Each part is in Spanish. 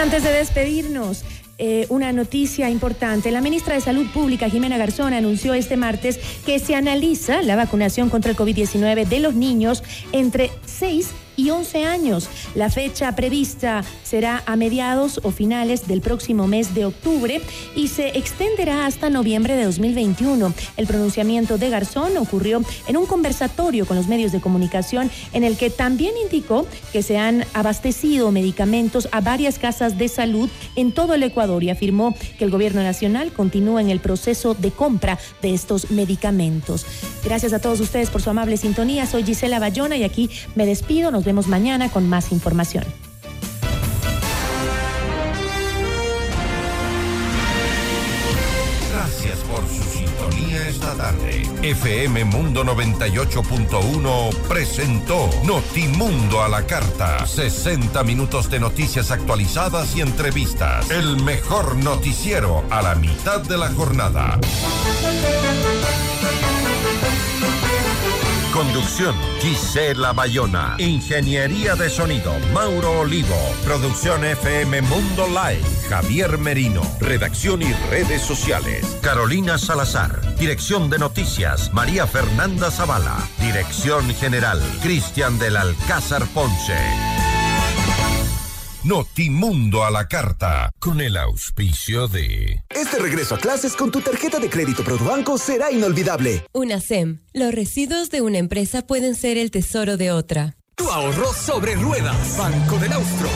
antes de despedirnos, una noticia importante. La ministra de Salud Pública, Jimena Garzón, anunció este martes que se analiza la vacunación contra el COVID-19 de los niños entre 6 y 11 años. La fecha prevista será a mediados o finales del próximo mes de octubre y se extenderá hasta noviembre de 2021. El pronunciamiento de Garzón ocurrió en un conversatorio con los medios de comunicación en el que también indicó que se han abastecido medicamentos a varias casas de salud en todo el Ecuador y afirmó que el gobierno nacional continúa en el proceso de compra de estos medicamentos. Gracias a todos ustedes por su amable sintonía. Soy Gisela Bayona y aquí me despido. Nos vemos mañana con más información. Gracias por su sintonía esta tarde. FM Mundo 98.1 presentó Notimundo a la carta. 60 minutos de noticias actualizadas y entrevistas. El mejor noticiero a la mitad de la jornada. Conducción, Gisela Bayona. Ingeniería de sonido, Mauro Olivo. Producción FM Mundo Live, Javier Merino. Redacción y redes sociales, Carolina Salazar. Dirección de noticias, María Fernanda Zavala. Dirección general, Cristian del Alcázar Ponce. Notimundo a la carta, con el auspicio de... Este regreso a clases con tu tarjeta de crédito ProduBanco será inolvidable. UNACEM. Los residuos de una empresa pueden ser el tesoro de otra. Tu ahorro sobre ruedas. Banco del Austro.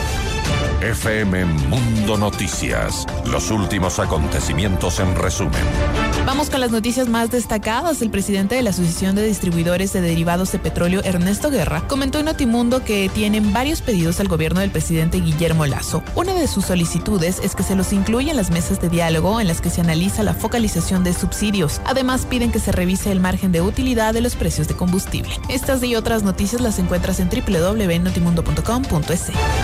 FM Mundo Noticias. Los últimos acontecimientos en resumen. Vamos con las noticias más destacadas. El presidente de la Asociación de Distribuidores de Derivados de Petróleo, Ernesto Guerra, comentó en Notimundo que tienen varios pedidos al gobierno del presidente Guillermo Lasso. Una de sus solicitudes es que se los incluya en las mesas de diálogo en las que se analiza la focalización de subsidios. Además, piden que se revise el margen de utilidad de los precios de combustible. Estas y otras noticias las encuentras en www.notimundo.com.es.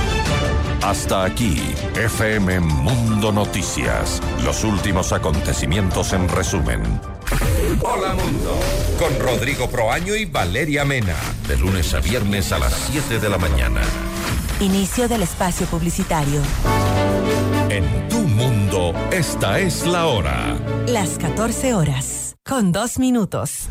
Hasta aquí, FM Mundo Noticias. Los últimos acontecimientos en resumen. Hola Mundo, con Rodrigo Proaño y Valeria Mena. De lunes a viernes a las 7 de la mañana. Inicio del espacio publicitario. En tu mundo, esta es la hora. Las 14 horas, con 2 minutos.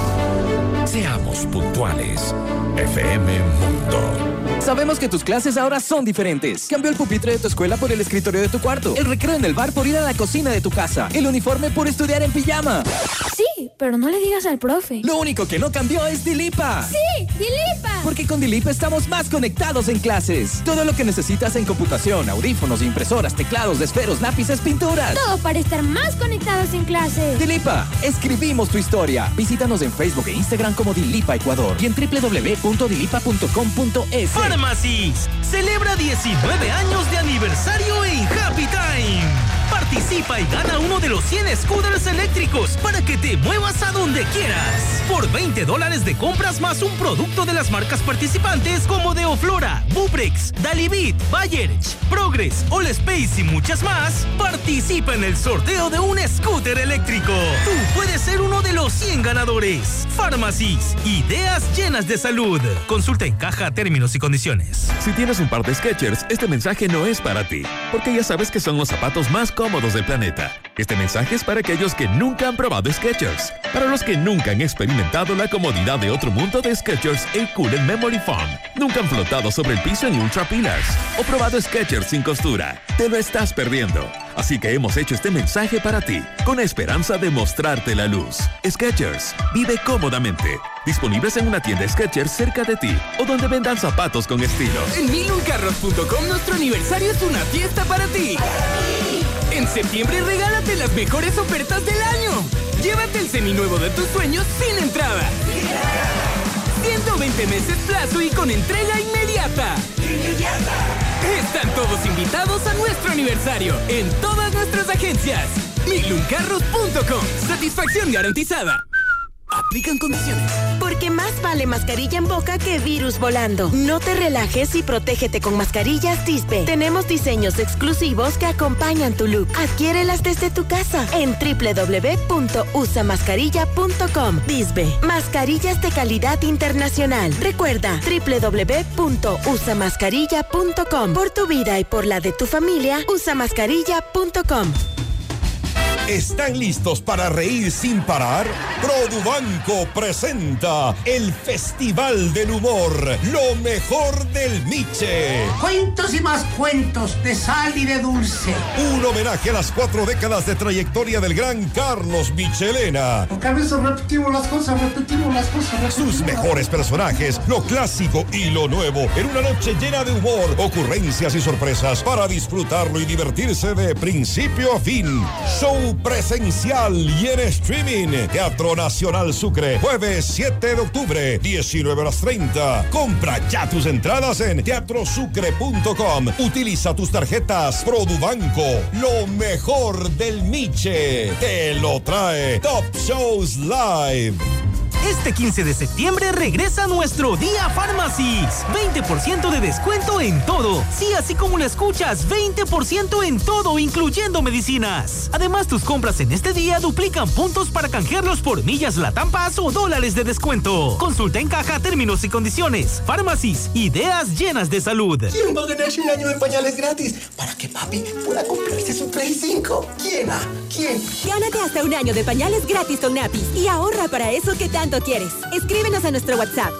Seamos puntuales. FM Mundo. Sabemos que tus clases ahora son diferentes. Cambió el pupitre de tu escuela por el escritorio de tu cuarto. El recreo en el bar por ir a la cocina de tu casa. El uniforme por estudiar en pijama. Sí, pero no le digas al profe. Lo único que no cambió es Dilipa. ¡Sí, Dilipa! Porque con Dilipa estamos más conectados en clases. Todo lo que necesitas en computación, audífonos, impresoras, teclados, esferos, lápices, pinturas. Todo para estar más conectados en clases. Dilipa, escribimos tu historia. Visítanos en Facebook e Instagram como Dilipa Ecuador y en www.dilipa.com.es. Pharmacy's celebra 19 años de aniversario en Happy Time. Participa y gana uno de los 100 scooters eléctricos para que te muevas a donde quieras. Por $20 de compras más un producto de las marcas participantes como Deoflora, Buprex, Dalibit, Bayerch, Progress, Allspace y muchas más, participa en el sorteo de un scooter eléctrico. Tú puedes ser uno de los 100 ganadores. Pharmacy's, ideas llenas de salud. Consulta en caja, términos y condiciones. Si tienes un par de Skechers, este mensaje no es para ti, porque ya sabes que son los zapatos más cómodos del planeta. Este mensaje es para aquellos que nunca han probado Skechers, para los que nunca han experimentado la comodidad de otro mundo de Skechers A-Cooler Memory Foam, nunca han flotado sobre el piso en Ultra Pillars o probado Skechers sin costura. Te lo estás perdiendo. Así que hemos hecho este mensaje para ti, con la esperanza de mostrarte la luz. Skechers, vive cómodamente. Disponibles en una tienda Skechers cerca de ti o donde vendan zapatos con estilo. En miluncarros.com nuestro aniversario es una fiesta para ti. En septiembre regálate las mejores ofertas del año. Llévate el seminuevo de tus sueños sin entrada. 120 meses plazo y con entrega inmediata. Están todos invitados a nuestro aniversario en todas nuestras agencias. miluncarros.com. Satisfacción garantizada. Aplican condiciones. Porque más vale mascarilla en boca que virus volando. No te relajes y protégete con mascarillas Disbe. Tenemos diseños exclusivos que acompañan tu look. Adquiérelas desde tu casa en www.usamascarilla.com. Disbe, mascarillas de calidad internacional. Recuerda, www.usamascarilla.com. Por tu vida y por la de tu familia, usamascarilla.com. ¿Están listos para reír sin parar? Produbanco presenta el Festival del Humor, lo mejor del Miche. Cuentos y más cuentos de sal y de dulce. Un homenaje a las 4 décadas de trayectoria del gran Carlos Michelena. Porque a veces repetimos las cosas. Sus mejores personajes, lo clásico y lo nuevo, en una noche llena de humor, ocurrencias y sorpresas para disfrutarlo y divertirse de principio a fin. Show presencial y en streaming. Teatro Nacional Sucre, jueves 7 de octubre, 19:30. Compra ya tus entradas en teatrosucre.com. Utiliza tus tarjetas Produbanco. Lo mejor del Miche te lo trae Top Shows Live. Este 15 de septiembre regresa nuestro Día Pharmacies. 20% de descuento en todo. Sí, así como lo escuchas, 20% en todo, incluyendo medicinas. Además, tus compras en este día duplican puntos para canjearlos por millas Latam Pass o dólares de descuento. Consulta en caja términos y condiciones. Pharmacies, ideas llenas de salud. ¿Quién va a ganarse un año de pañales gratis para que papi pueda comprarse su Play 5? ¿Quién? Gánate hasta un año de pañales gratis con Napis y ahorra para eso que tanto quieres. Escríbenos a nuestro WhatsApp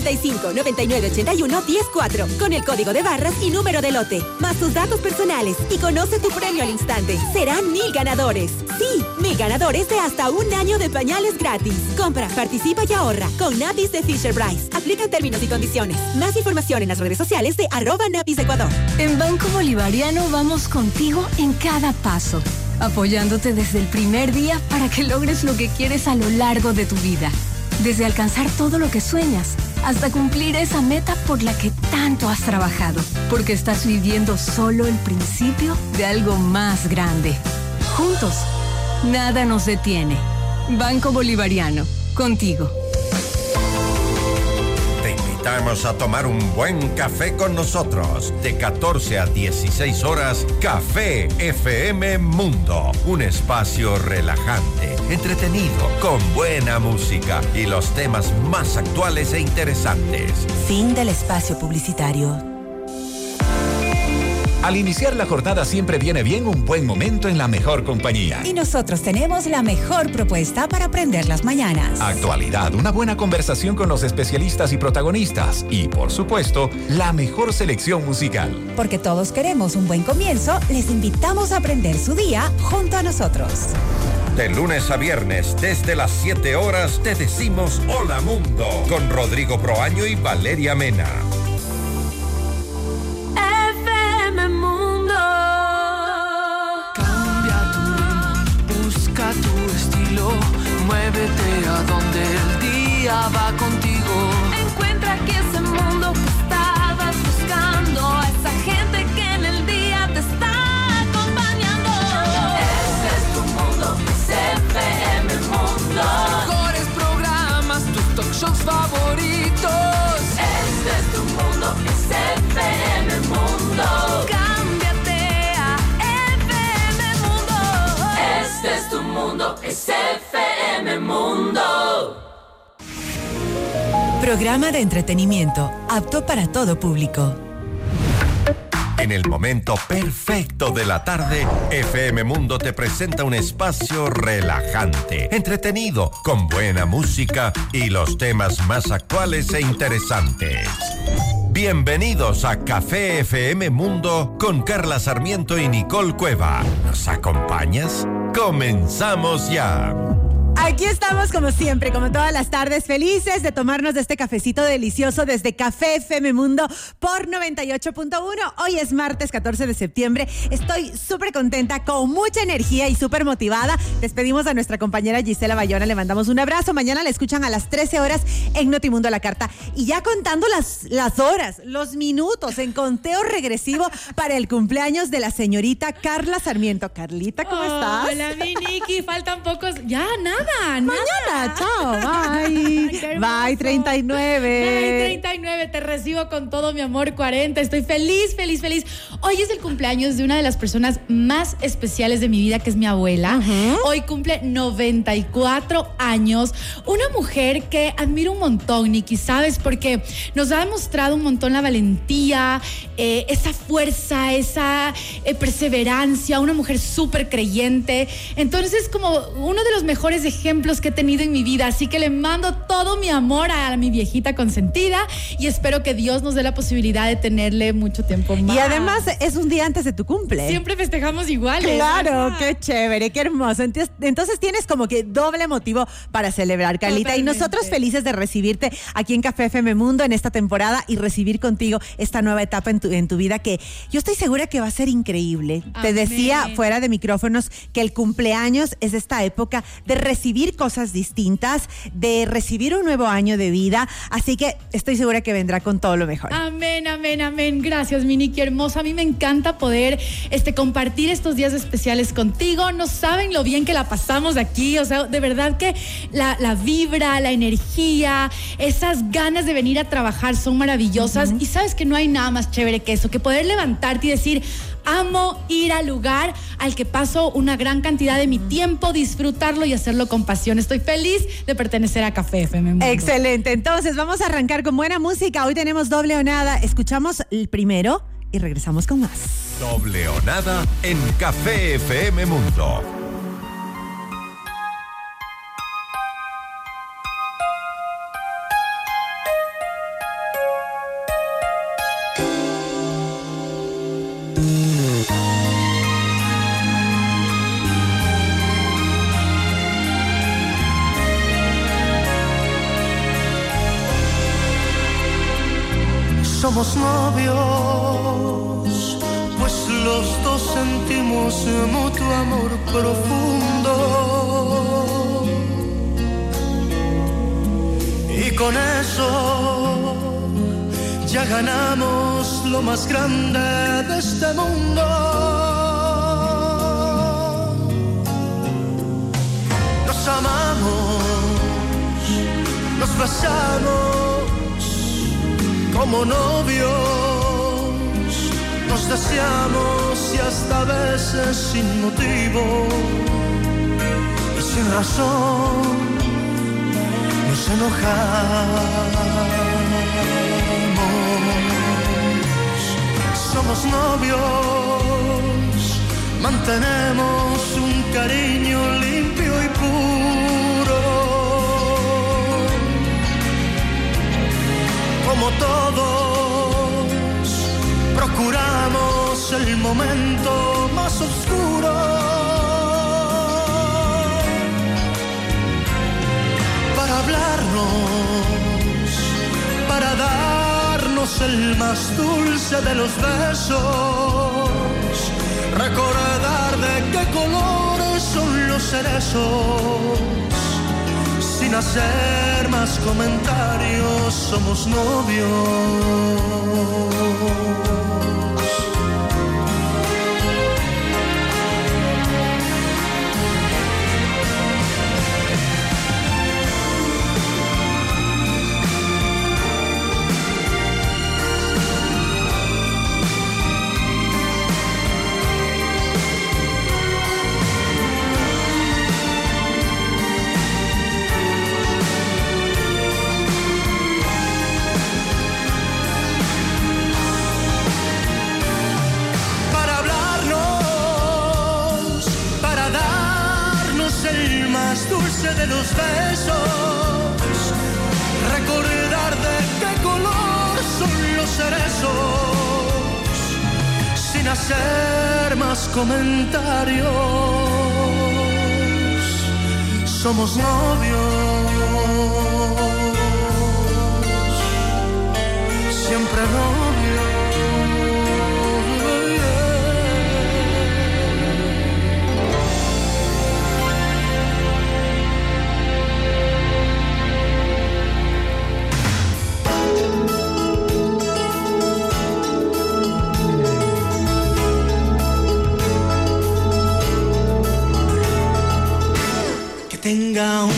095-9981-104 con el código de barras y número de lote, más tus datos personales y conoce tu premio al instante. Serán 1000 ganadores. Sí, 1000 ganadores de hasta un año de pañales gratis. Compra, participa y ahorra con Napis de Fisher Price. Aplican términos y condiciones. Más información en las redes sociales de @NapisEcuador. En Banco Bolivariano vamos contigo en cada paso, apoyándote desde el primer día para que logres lo que quieres a lo largo de tu vida. Desde alcanzar todo lo que sueñas hasta cumplir esa meta por la que tanto has trabajado, porque estás viviendo solo el principio de algo más grande. Juntos, nada nos detiene. Banco Bolivariano, contigo. Te invitamos a tomar un buen café con nosotros. De 14 a 16 horas, Café FM Mundo. Un espacio relajante, entretenido, con buena música y los temas más actuales e interesantes. Fin del espacio publicitario. Al iniciar la jornada siempre viene bien un buen momento en la mejor compañía. Y nosotros tenemos la mejor propuesta para aprender las mañanas. Actualidad, una buena conversación con los especialistas y protagonistas. Y, por supuesto, la mejor selección musical. Porque todos queremos un buen comienzo, les invitamos a aprender su día junto a nosotros. De lunes a viernes, desde las 7 horas, te decimos Hola Mundo, con Rodrigo Proaño y Valeria Mena. FM Mundo. Cambia tu ritmo, busca tu estilo, muévete a donde el día va contigo. Encuentra que ese mundo que estabas buscando, a esa gente que en el día te está acompañando. Ese es tu mundo, es FM Mundo. Mejores programas, tus talk shows favoritos. Este es tu mundo, es FM Mundo. Cámbiate a FM Mundo. Este es tu mundo, es FM Mundo. Programa de entretenimiento apto para todo público. En el momento perfecto de la tarde, FM Mundo te presenta un espacio relajante, entretenido, con buena música y los temas más actuales e interesantes. Bienvenidos a Café FM Mundo con Carla Sarmiento y Nicole Cueva. ¿Nos acompañas? ¡Comenzamos ya! Aquí estamos como siempre, como todas las tardes, felices de tomarnos de este cafecito delicioso desde Café FM Mundo por 98.1. Hoy es martes 14 de septiembre. Estoy súper contenta, con mucha energía y súper motivada. Despedimos a nuestra compañera Gisela Bayona, le mandamos un abrazo. Mañana la escuchan a las 13 horas en Notimundo a la Carta. Y ya contando las horas, los minutos en conteo regresivo para el cumpleaños de la señorita Carla Sarmiento. Carlita, ¿cómo estás? Hola, mi Niki, faltan pocos, ya nada. Mañana, chao, bye. Bye, 39. Bye, 39, te recibo con todo mi amor, 40. Estoy feliz, feliz, feliz. Hoy es el cumpleaños de una de las personas más especiales de mi vida, que es mi abuela. Hoy cumple 94 años. Una mujer que admiro un montón, Nikki, ¿sabes? Porque nos ha demostrado un montón la valentía, esa fuerza, esa perseverancia, una mujer súper creyente. Entonces, como uno de los mejores ejemplos que he tenido en mi vida. Así que le mando todo mi amor a mi viejita consentida y espero que Dios nos dé la posibilidad de tenerle mucho tiempo más. Y además es un día antes de tu cumple. Siempre festejamos iguales. Claro, qué chévere, qué hermoso. Entonces tienes como que doble motivo para celebrar, Carlita. Totalmente. Y nosotros felices de recibirte aquí en Café FM Mundo en esta temporada y recibir contigo esta nueva etapa en tu vida que yo estoy segura que va a ser increíble. Amén. Te decía fuera de micrófonos que el cumpleaños es esta época de recibir cosas distintas, de recibir un nuevo año de vida. Así que estoy segura que vendrá con todo lo mejor. Amén, amén, amén. Gracias, mi Nikki hermosa. A mí me encanta poder compartir estos días especiales contigo. No saben lo bien que la pasamos aquí. O sea, de verdad que la vibra, la energía, esas ganas de venir a trabajar son maravillosas. Y sabes que no hay nada más chévere que eso, que poder levantarte y decir: amo ir al lugar al que paso una gran cantidad de mi tiempo, disfrutarlo y hacerlo con pasión. Estoy feliz de pertenecer a Café FM Mundo. Excelente. Entonces vamos a arrancar con buena música. Hoy tenemos Doble o Nada. Escuchamos el primero y regresamos con más. Doble o Nada en Café FM Mundo. Somos novios, pues los dos sentimos mutuo amor profundo. Y con eso ya ganamos lo más grande de este mundo. Nos amamos, nos besamos como novios, nos deseamos y hasta a veces sin motivo y sin razón nos enojamos. Somos novios, mantenemos un cariño limpio y puro. Como todos, procuramos el momento más oscuro para hablarnos, para darnos el más dulce de los besos, recordar de qué colores son los cerezos. Sin hacer más comentarios, somos novios. Dulce de los besos, recordar de qué color son los cerezos, sin hacer más comentarios, somos novios, siempre novios. Tenga un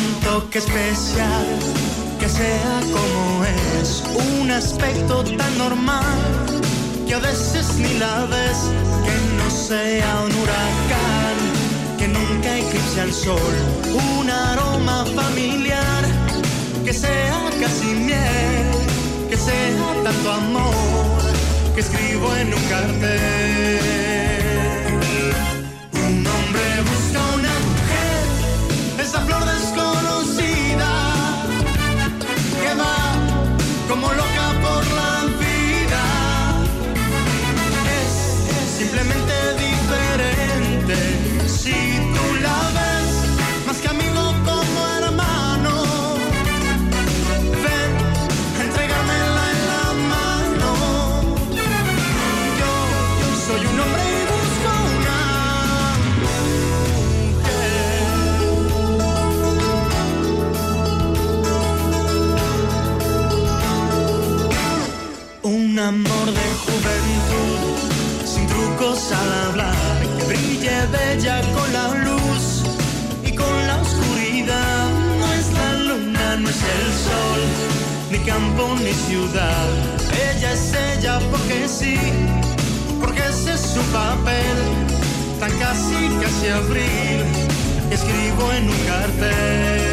especial, que sea como es, un aspecto tan normal, que a veces ni la ves, que no sea un huracán, que nunca eclipse al sol, un aroma familiar, que sea casi miel, que sea tanto amor, que escribo en un cartel. Un hombre busca una mujer, esa flor desconocida, que va como loca por la vida. Es simplemente diferente, si tú la ves, más que amigo como hermano. Ven a entregármela en la mano. Yo soy un hombre y busco una mujer. Un amor de juventud, sin trucos al hablar, que brille bella con la luz y con la oscuridad. No es la luna, no es el sol, ni campo ni ciudad. Ella es ella porque sí, porque ese es su papel. Tan casi abril, escribo en un cartel.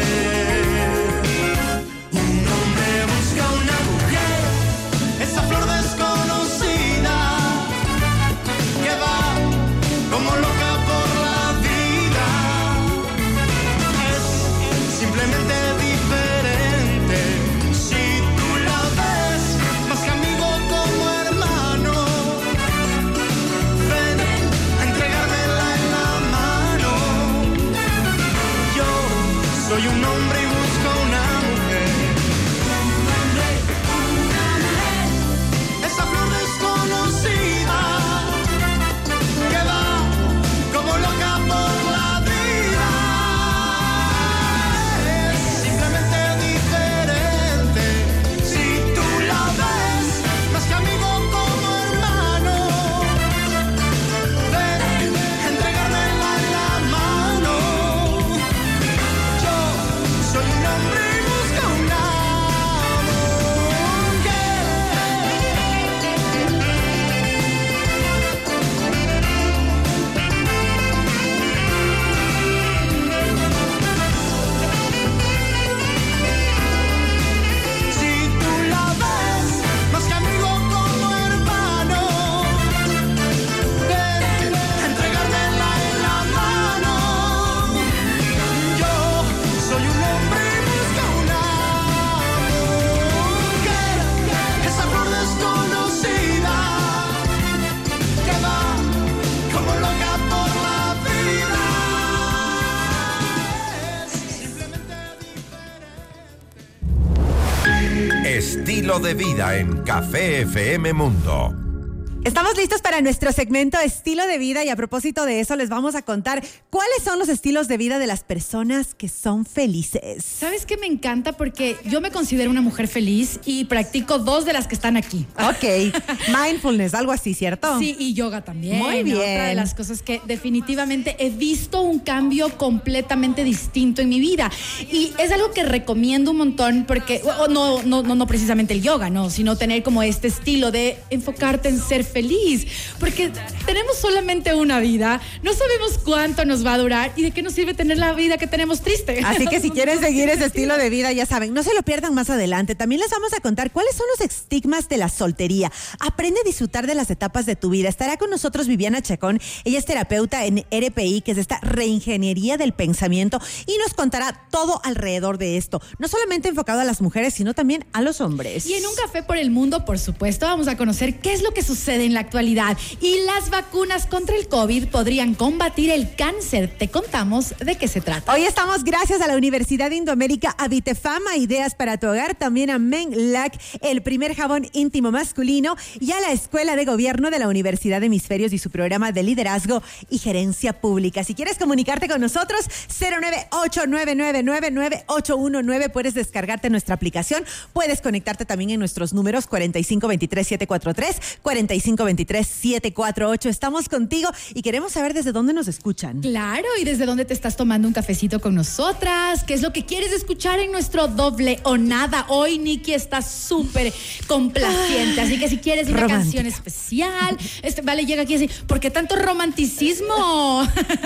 Un hombre busca una mujer, esa flor desconocida, que va como loca por la vida. Es simplemente diferente, si tú la ves, más que amigo como hermano. Ven a entregármela en la mano. Yo soy un hombre y busco una mujer. Esa flor desconocida, que va como loca por la vida. Es simplemente diferente, si tú la ves, más que amigo como hermano. Ven a entregármela en la mano. Yo soy un hombre y busco una si tú la ves, más que amigo como hermano. Ven a entregármela en la mano. Yo soy un hombre y busco una mujer, esa flor desconocida, que va como loca por la vida. Estilo de vida en Café FM Mundo. Estamos listos para nuestro segmento Estilo de Vida y a propósito de eso les vamos a contar cuáles son los estilos de vida de las personas que son felices. ¿Sabes qué me encanta? Porque yo me considero una mujer feliz y practico 2 de las que están aquí. Ok, mindfulness, algo así, ¿cierto? Sí, y yoga también. Muy bien. Otra de las cosas que definitivamente he visto un cambio completamente distinto en mi vida. Y es algo que recomiendo un montón porque, no precisamente el yoga, no, sino tener como este estilo de enfocarte en ser feliz. Porque tenemos solamente una vida, no sabemos cuánto nos va a durar y de qué nos sirve tener la vida que tenemos triste. Así que si quieren seguir ese estilo de vida, ya saben, no se lo pierdan más adelante. También les vamos a contar cuáles son los estigmas de la soltería. Aprende a disfrutar de las etapas de tu vida. Estará con nosotros Viviana Chacón. Ella es terapeuta en RPI, que es esta reingeniería del pensamiento, y nos contará todo alrededor de esto. No solamente enfocado a las mujeres, sino también a los hombres. Y en Un Café por el Mundo, por supuesto, vamos a conocer qué es lo que sucede en la actualidad. Y las vacunas contra el COVID podrían combatir el cáncer. Te contamos de qué se trata. Hoy estamos gracias a la Universidad de Indoamérica, a Vitefama, ideas para tu hogar, también a Menlac, el primer jabón íntimo masculino, y a la Escuela de Gobierno de la Universidad de Hemisferios y su programa de liderazgo y gerencia pública. Si quieres comunicarte con nosotros, 098-999-9819. Puedes descargarte nuestra aplicación. Puedes conectarte también en nuestros números 4523-743, 45 305-23-748. Estamos contigo y queremos saber desde dónde nos escuchan. Claro, y desde dónde te estás tomando un cafecito con nosotras. ¿Qué es lo que quieres escuchar en nuestro doble o nada? Hoy Nikki está súper complaciente, así que si quieres una canción especial, vale, llega aquí así, ¿por qué tanto romanticismo?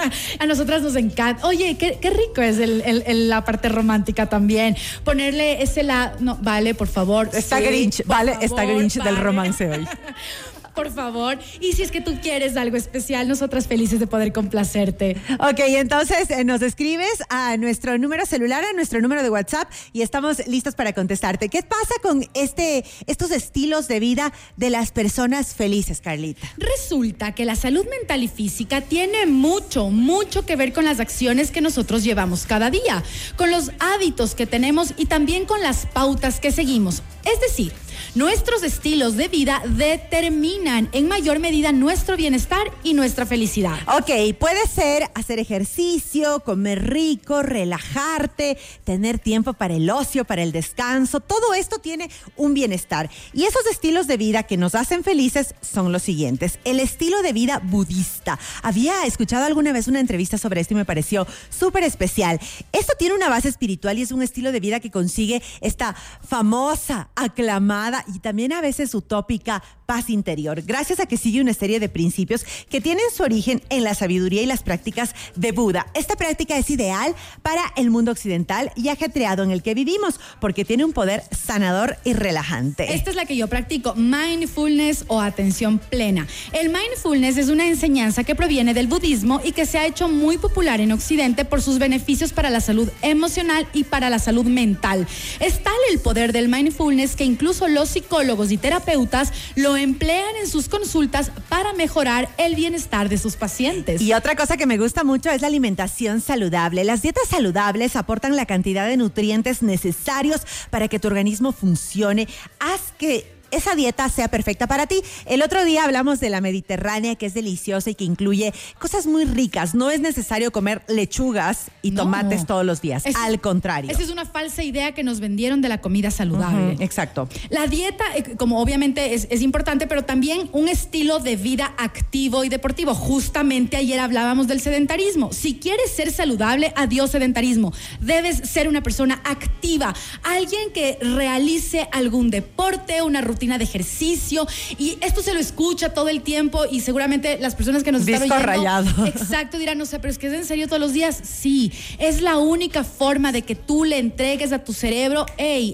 A nosotras nos encanta. Oye, qué rico es la parte romántica también. Ponerle ese lado, no, vale, por favor. Está Grinch, vale, está Grinch del romance hoy. Por favor. Y si es que tú quieres algo especial, nosotras felices de poder complacerte. Ok, entonces nos escribes a nuestro número celular, a nuestro número de WhatsApp y estamos listos para contestarte. ¿Qué pasa con estos estilos de vida de las personas felices, Carlita? Resulta que la salud mental y física tiene mucho que ver con las acciones que nosotros llevamos cada día, con los hábitos que tenemos y también con las pautas que seguimos. Es decir, nuestros estilos de vida determinan en mayor medida nuestro bienestar y nuestra felicidad. Ok, puede ser hacer ejercicio, comer rico, relajarte, tener tiempo para el ocio, para el descanso. Todo esto tiene un bienestar. Y esos estilos de vida que nos hacen felices son los siguientes. El estilo de vida budista. Había escuchado alguna vez una entrevista sobre esto y me pareció súper especial. Esto tiene una base espiritual y es un estilo de vida que consigue esta famosa, aclamada y también a veces utópica paz interior, gracias a que sigue una serie de principios que tienen su origen en la sabiduría y las prácticas de Buda. Esta práctica es ideal para el mundo occidental y ajetreado en el que vivimos, porque tiene un poder sanador y relajante. Esta es la que yo practico, mindfulness o atención plena. El mindfulness es una enseñanza que proviene del budismo y que se ha hecho muy popular en Occidente por sus beneficios para la salud emocional y para la salud mental. Es tal el poder del mindfulness que incluso los psicólogos y terapeutas lo emplean en sus consultas para mejorar el bienestar de sus pacientes. Y otra cosa que me gusta mucho es la alimentación saludable. Las dietas saludables aportan la cantidad de nutrientes necesarios para que tu organismo funcione. Haz que esa dieta sea perfecta para ti. El otro día hablamos de la mediterránea, que es deliciosa y que incluye cosas muy ricas. No es necesario comer lechugas y tomates todos los días. Al contrario. Esa es una falsa idea que nos vendieron de la comida saludable. Exacto. La dieta, como obviamente es importante, pero también un estilo de vida activo y deportivo. Justamente ayer hablábamos del sedentarismo. Si quieres ser saludable, adiós sedentarismo. Debes ser una persona activa, alguien que realice algún deporte, una rutina de ejercicio, y esto se lo escucha todo el tiempo y seguramente las personas que nos están oyendo, rayado. Exacto, dirán, no sé, pero es que es en serio todos los días. Sí, es la única forma de que tú le entregues a tu cerebro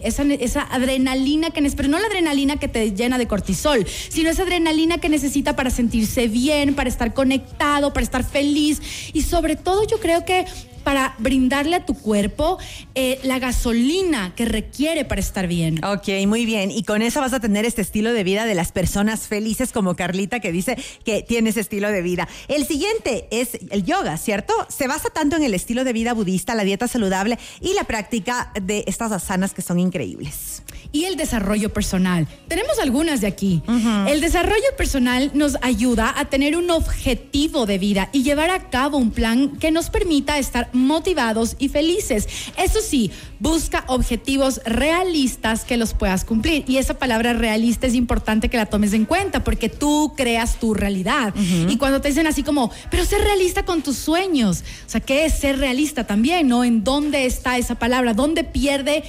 esa adrenalina pero no la adrenalina que te llena de cortisol, sino esa adrenalina que necesita para sentirse bien, para estar conectado, para estar feliz y sobre todo yo creo que para brindarle a tu cuerpo la gasolina que requiere para estar bien. Ok, muy bien. Y con eso vas a tener este estilo de vida de las personas felices como Carlita, que dice que tiene ese estilo de vida. El siguiente es el yoga, ¿cierto? Se basa tanto en el estilo de vida budista, la dieta saludable y la práctica de estas asanas que son increíbles. Y el desarrollo personal. Tenemos algunas de aquí. El desarrollo personal nos ayuda a tener un objetivo de vida y llevar a cabo un plan que nos permita estar motivados y felices. Eso sí, busca objetivos realistas que los puedas cumplir. Y esa palabra realista es importante que la tomes en cuenta porque tú creas tu realidad. Y cuando te dicen así como, pero ser realista con tus sueños. O sea, ¿qué es ser realista también? ¿No? ¿En dónde está esa palabra? ¿Dónde pierde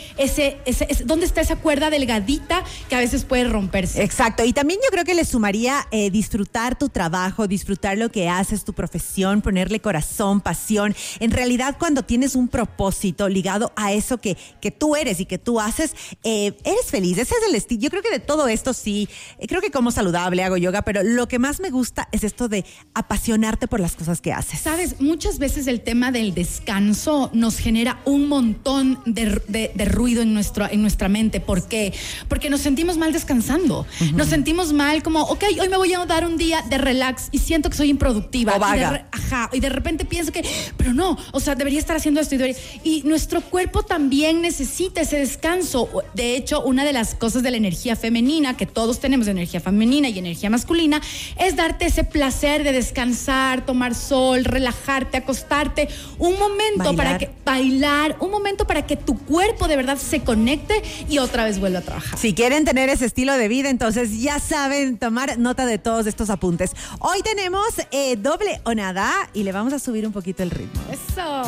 dónde está esa cuerda delgadita que a veces puede romperse? Exacto. Y también yo creo que le sumaría disfrutar tu trabajo, disfrutar lo que haces, tu profesión, ponerle corazón, pasión. En realidad, cuando tienes un propósito ligado a eso que tú eres y que tú haces, eres feliz. Ese es el estilo. Yo creo que de todo esto sí, creo que como saludable, hago yoga, pero lo que más me gusta es esto de apasionarte por las cosas que haces. Sabes, muchas veces el tema del descanso nos genera un montón de ruido en nuestra mente. ¿Por qué? Porque nos sentimos mal descansando. Nos sentimos mal como, ok, hoy me voy a dar un día de relax y siento que soy improductiva. O vaga. relaja. Y de repente pienso que, pero no, o sea, debería estar haciendo esto. Y nuestro cuerpo también necesita ese descanso. De hecho, una de las cosas de la energía femenina, que todos tenemos energía femenina y energía masculina, es darte ese placer de descansar, tomar sol, relajarte, acostarte, un momento bailar, un momento para que tu cuerpo de verdad se conecte y otra vez vuelva a trabajar. Si quieren tener ese estilo de vida, entonces ya saben tomar nota de todos estos apuntes. Hoy tenemos doble o nada y le vamos a subir un poquito el ritmo. Eso.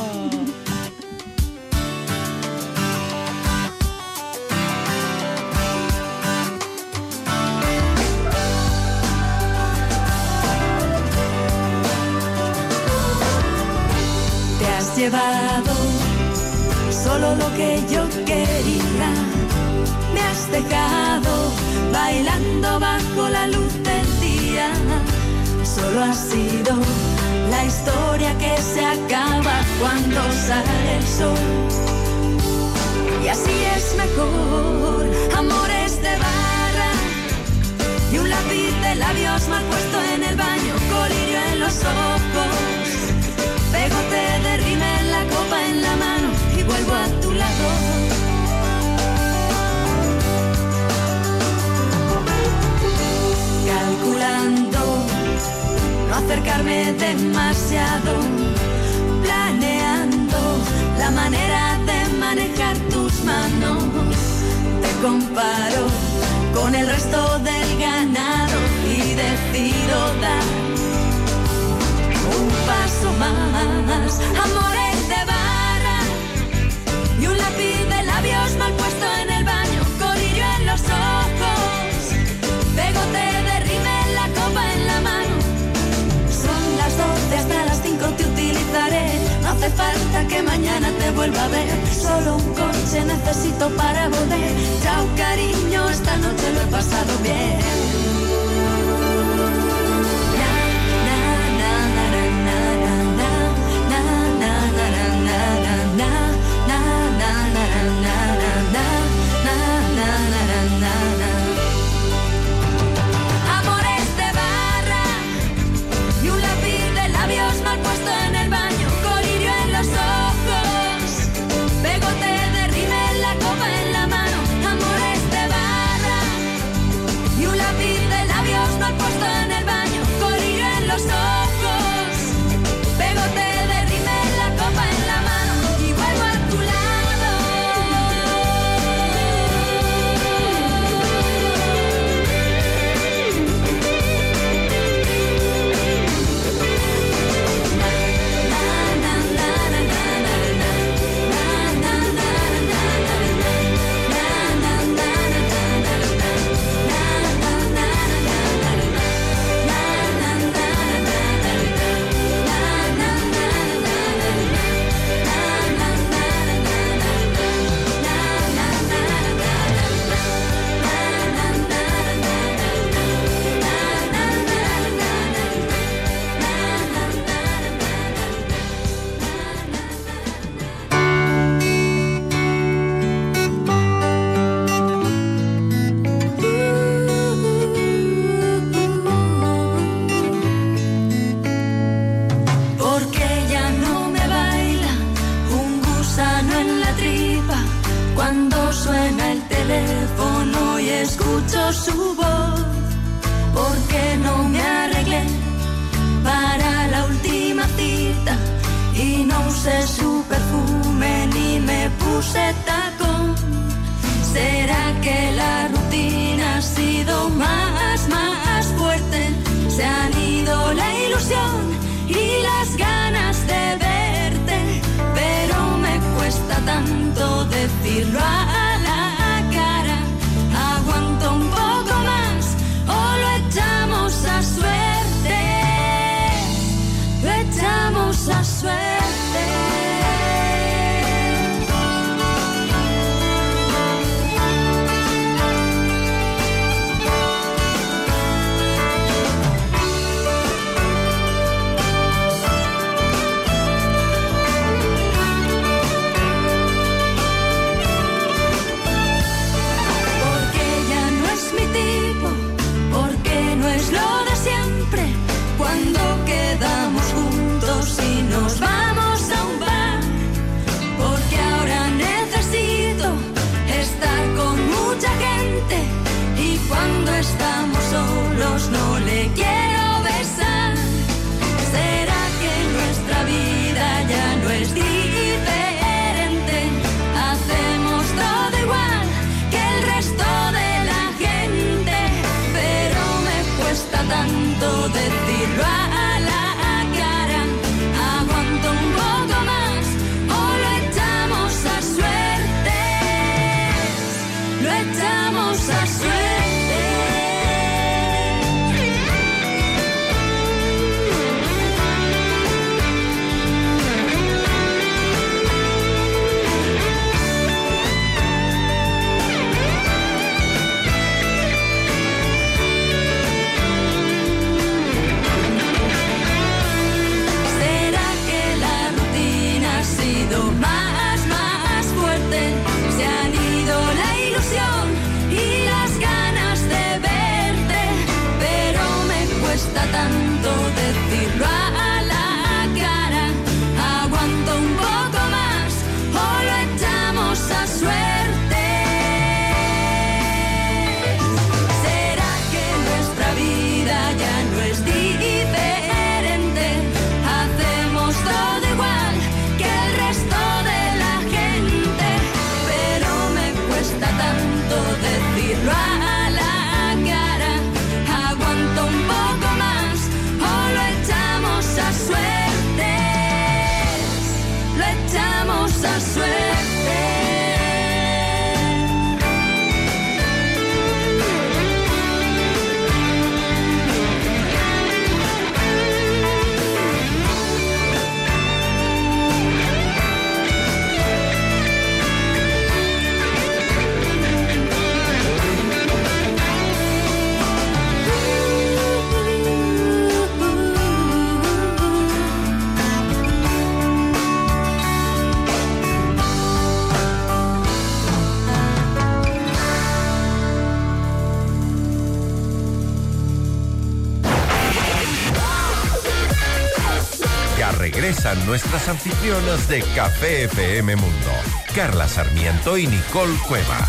Te has llevado solo lo que yo quería. Me has dejado bailando bajo la luz del día. Solo ha sido la historia que se acaba cuando sale el sol. Y así es mejor, amores de barra y un lápiz de labios mal puesto en el baño, colirio en los ojos, pegote de rímel, la copa en la mano y vuelvo a tu lado. Calculando no acercarme demasiado, planeando la manera de manejar tus manos. Te comparo con el resto del ganado y decido dar un paso más. Amores de barra y un lápiz de labios mal puesto en el baño, colirio en los ojos, pegote de rímel, la copa en la mano. Son las 12 hasta las 5 te utilizaré. No hace falta que mañana te vuelva a ver. Solo un coche necesito para volver. Chao cariño, esta noche lo he pasado bien. Escucho su voz, porque no me arreglé para la última cita y no usé su perfume ni me puse tacón. ¿Será que la rutina ha sido más fuerte? Se han ido la ilusión y las ganas de verte, pero me cuesta tanto decirlo a la cara. Aguanto un poco más o lo echamos a suerte, lo echamos a suerte. regresan nuestras anfitrionas de Café FM Mundo, Carla Sarmiento y Nicole Cueva.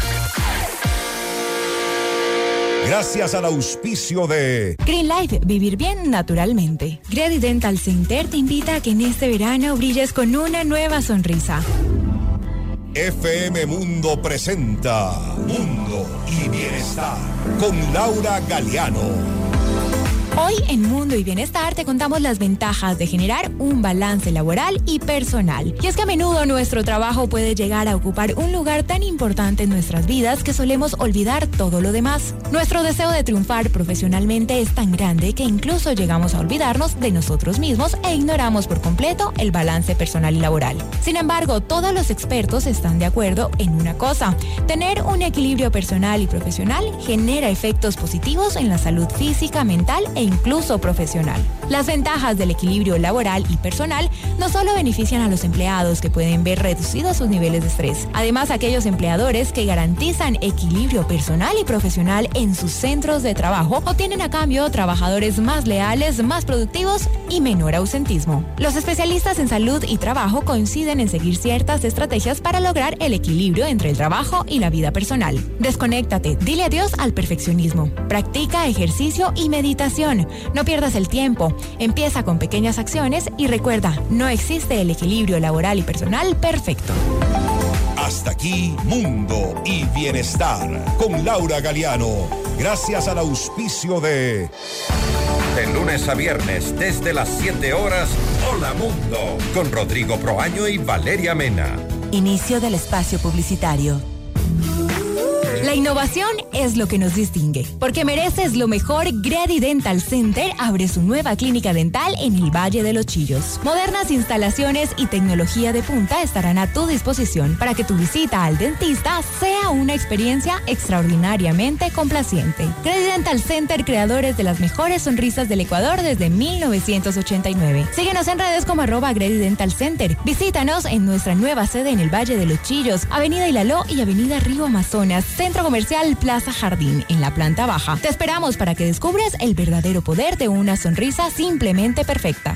Gracias al auspicio de Green Life, vivir bien naturalmente. Grady Dental Center te invita a que en este verano brilles con una nueva sonrisa. FM Mundo presenta Mundo y Bienestar con Laura Galeano. Hoy en Mundo y Bienestar te contamos las ventajas de generar un balance laboral y personal. Y es que a menudo nuestro trabajo puede llegar a ocupar un lugar tan importante en nuestras vidas que solemos olvidar todo lo demás. Nuestro deseo de triunfar profesionalmente es tan grande que incluso llegamos a olvidarnos de nosotros mismos e ignoramos por completo el balance personal y laboral. Sin embargo, todos los expertos están de acuerdo en una cosa: tener un equilibrio personal y profesional genera efectos positivos en la salud física, mental e incluso profesional. Las ventajas del equilibrio laboral y personal no solo benefician a los empleados, que pueden ver reducidos sus niveles de estrés. Además, aquellos empleadores que garantizan equilibrio personal y profesional en sus centros de trabajo obtienen a cambio trabajadores más leales, más productivos y menor ausentismo. Los especialistas en salud y trabajo coinciden en seguir ciertas estrategias para lograr el equilibrio entre el trabajo y la vida personal. Desconéctate, dile adiós al perfeccionismo. Practica ejercicio y meditación. No pierdas el tiempo. Empieza con pequeñas acciones y recuerda, no existe el equilibrio laboral y personal perfecto. Hasta aquí Mundo y Bienestar con Laura Galeano. Gracias al auspicio de lunes a viernes desde las 7 horas, Hola Mundo, con Rodrigo Proaño y Valeria Mena. Inicio del espacio publicitario. La innovación es lo que nos distingue. Porque mereces lo mejor, Grady Dental Center abre su nueva clínica dental en el Valle de los Chillos. Modernas instalaciones y tecnología de punta estarán a tu disposición para que tu visita al dentista sea una experiencia extraordinariamente complaciente. Grady Dental Center, creadores de las mejores sonrisas del Ecuador desde 1989. Síguenos en redes como @Grady Dental Center. Visítanos en nuestra nueva sede en el Valle de los Chillos, Avenida Ilaló y Avenida Río Amazonas, Centro Comercial Plaza Jardín, en la planta baja. Te esperamos para que descubras el verdadero poder de una sonrisa simplemente perfecta.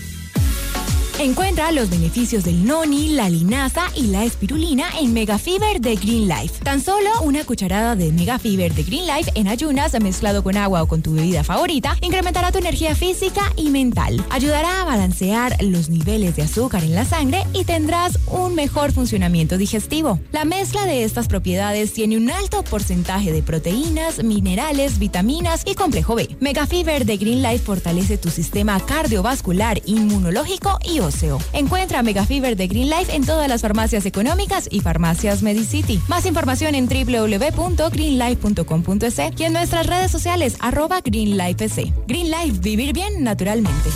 Encuentra los beneficios del noni, la linaza y la espirulina en Megafiber de Green Life. Tan solo una cucharada de Megafiber de Green Life en ayunas, mezclado con agua o con tu bebida favorita, incrementará tu energía física y mental. Ayudará a balancear los niveles de azúcar en la sangre y tendrás un mejor funcionamiento digestivo. La mezcla de estas propiedades tiene un alto porcentaje de proteínas, minerales, vitaminas y complejo B. Megafiber de Green Life fortalece tu sistema cardiovascular, inmunológico y óseo. Encuentra Megafiber de Green Life en todas las farmacias económicas y farmacias Medicity. Más información en www.greenlife.com.es y en nuestras redes sociales @GreenLifeEC. Green Life, vivir bien naturalmente.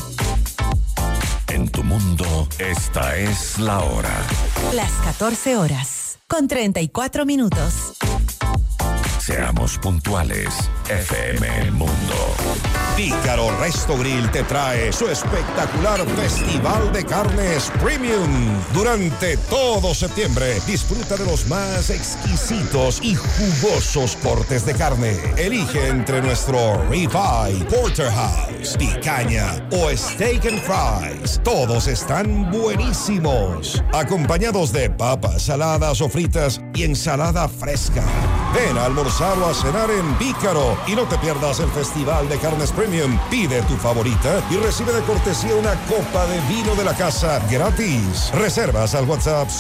En tu mundo, esta es la hora. Las 14 horas, con 34 minutos. Seamos puntuales. FM Mundo. Pícaro Resto Grill te trae su espectacular Festival de Carnes Premium. Durante todo septiembre, disfruta de los más exquisitos y jugosos cortes de carne. Elige entre nuestro ribeye, porterhouse, picaña o steak and fries. Todos están buenísimos, acompañados de papas saladas o fritas y ensalada fresca. Ven a almorzar o a cenar en Pícaro y no te pierdas el Festival de Carnes Premium. Pide tu favorita y recibe de cortesía una copa de vino de la casa gratis. Reservas al WhatsApp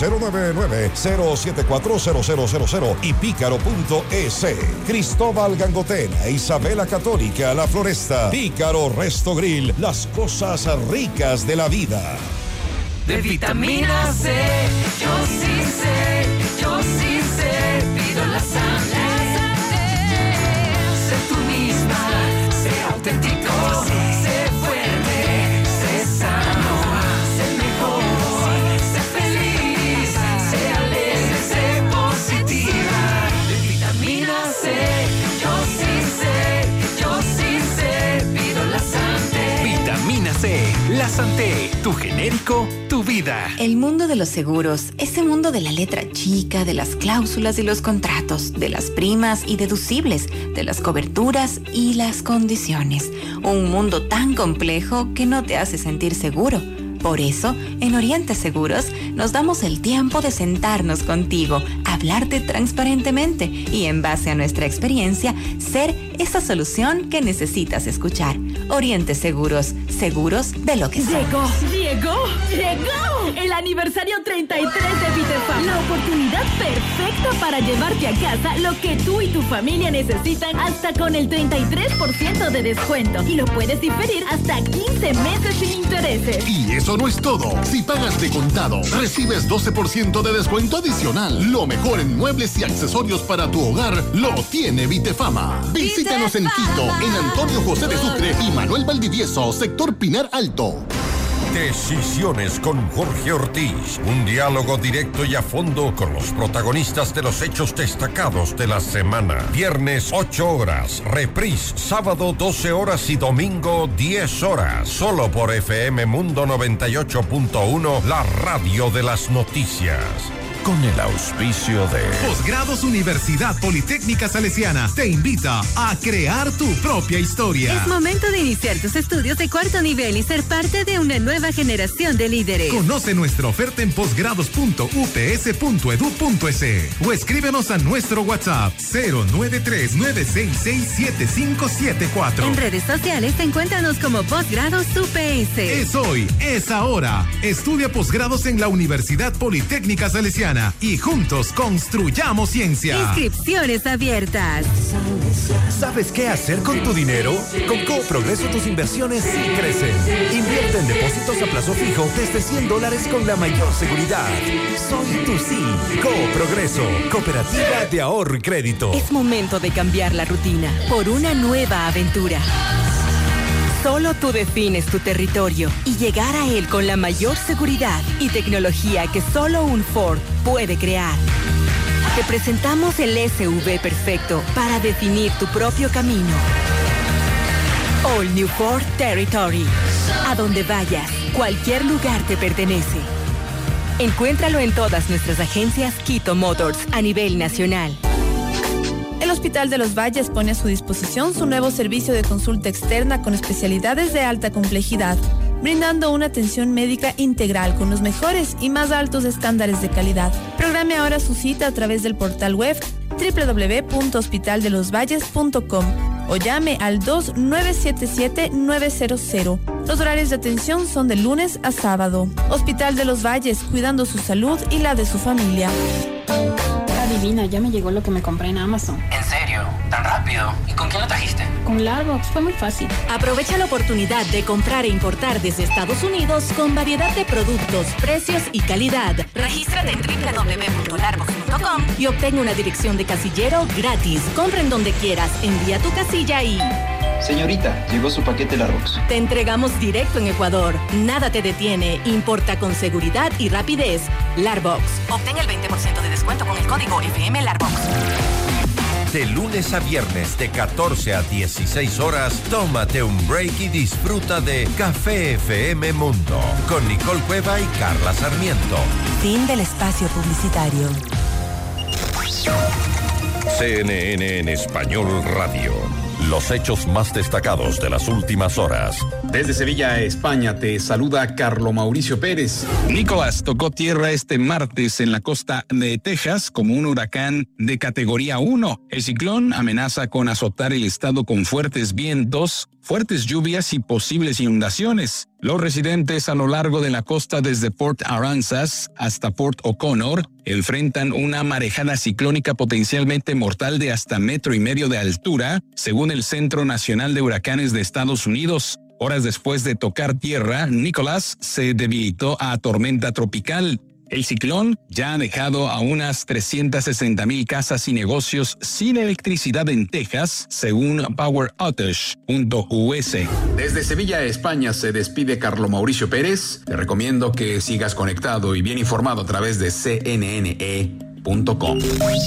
099-074-0000 y pícaro.es. Cristóbal Gangotena, Isabela Católica, La Floresta. Pícaro Resto Grill, las cosas ricas de la vida. De vitamina C, yo sí sé, pido la Santé. Sé tú misma, sé auténtico, sé fuerte, sé sano, sé mejor, sé feliz, sé alegre, sé positiva. De vitamina C, yo sí sé, pido la Santé. Vitamina C, la Santé, tu genérico, tu vida. El mundo de los seguros, ese mundo de la letra chica, de las cláusulas y los contratos, de las primas y deducibles, de las coberturas y las condiciones. Un mundo tan complejo que no te hace sentir seguro. Por eso, en Oriente Seguros, nos damos el tiempo de sentarnos contigo, hablarte transparentemente y, en base a nuestra experiencia, ser esa solución que necesitas escuchar. Oriente Seguros, seguros de lo que sea. ¡Llegó! El aniversario 33 de Vitefam. La oportunidad perfecta para llevarte a casa lo que tú y tu familia necesitan hasta con el 33% de descuento. Y lo puedes diferir hasta 15 meses sin intereses. Y eso no es todo. Si pagas de contado, recibes 12% de descuento adicional. Lo mejor en muebles y accesorios para tu hogar lo tiene Vitefama. Visítanos en Quito, en Antonio José de Sucre y Manuel Valdivieso, sector Pinar Alto. Decisiones con Jorge Ortiz. Un diálogo directo y a fondo con los protagonistas de los hechos destacados de la semana. Viernes 8 horas, reprise sábado 12 horas y domingo 10 horas. Solo por FM Mundo 98.1, la radio de las noticias. Con el auspicio de Posgrados Universidad Politécnica Salesiana te invita a crear tu propia historia. Es momento de iniciar tus estudios de cuarto nivel y ser parte de una nueva generación de líderes. Conoce nuestra oferta en posgrados.ups.edu.es o escríbenos a nuestro WhatsApp 093-966-7574. En redes sociales encuéntranos como Posgrados UPS. Es hoy, es ahora. Estudia posgrados en la Universidad Politécnica Salesiana y juntos construyamos ciencia. Inscripciones abiertas. ¿Sabes qué hacer con tu dinero? Con CoProgreso tus inversiones sí crecen. Invierte en depósitos a plazo fijo desde $100 con la mayor seguridad. Soy tu sí. CoProgreso, Cooperativa de Ahorro y Crédito. Es momento de cambiar la rutina por una nueva aventura. Solo tú defines tu territorio y llegar a él con la mayor seguridad y tecnología que solo un Ford puede crear. Te presentamos el SUV perfecto para definir tu propio camino. All New Ford Territory. A donde vayas, cualquier lugar te pertenece. Encuéntralo en todas nuestras agencias Quito Motors a nivel nacional. El Hospital de los Valles pone a su disposición su nuevo servicio de consulta externa con especialidades de alta complejidad, brindando una atención médica integral con los mejores y más altos estándares de calidad. Programe ahora su cita a través del portal web www.hospitaldelosvalles.com o llame al 2977-900. Los horarios de atención son de lunes a sábado. Hospital de los Valles, cuidando su salud y la de su familia. Adivina, ya me llegó lo que me compré en Amazon. ¿En serio? ¿Tan rápido? ¿Y con quién lo trajiste? Con Larbox, fue muy fácil. Aprovecha la oportunidad de comprar e importar desde Estados Unidos con variedad de productos, precios y calidad. Regístrate en www.larbox.com y obtén una dirección de casillero gratis. Compra en donde quieras, envía tu casilla y... Señorita, llegó su paquete Larbox. Te entregamos directo en Ecuador. Nada te detiene. Importa con seguridad y rapidez. Larbox. Obtén el 20% de descuento con el código FM Larbox. De lunes a viernes de 14 a 16 horas, tómate un break y disfruta de Café FM Mundo con Nicole Cueva y Carla Sarmiento. Fin del espacio publicitario. CNN en Español Radio. Los hechos más destacados de las últimas horas. Desde Sevilla, España, te saluda Carlo Mauricio Pérez. Nicolás tocó tierra este martes en la costa de Texas como un huracán de categoría 1. El ciclón amenaza con azotar el estado con fuertes vientos, fuertes lluvias y posibles inundaciones. Los residentes a lo largo de la costa desde Port Aransas hasta Port O'Connor enfrentan una marejada ciclónica potencialmente mortal de hasta 1,5 metros de altura, según el Centro Nacional de Huracanes de Estados Unidos. Horas después de tocar tierra, Nicolás se debilitó a tormenta tropical. El ciclón ya ha dejado a unas 360,000 casas y negocios sin electricidad en Texas, según PowerOutage.us. Desde Sevilla, España, se despide Carlo Mauricio Pérez. Te recomiendo que sigas conectado y bien informado a través de cnne.com.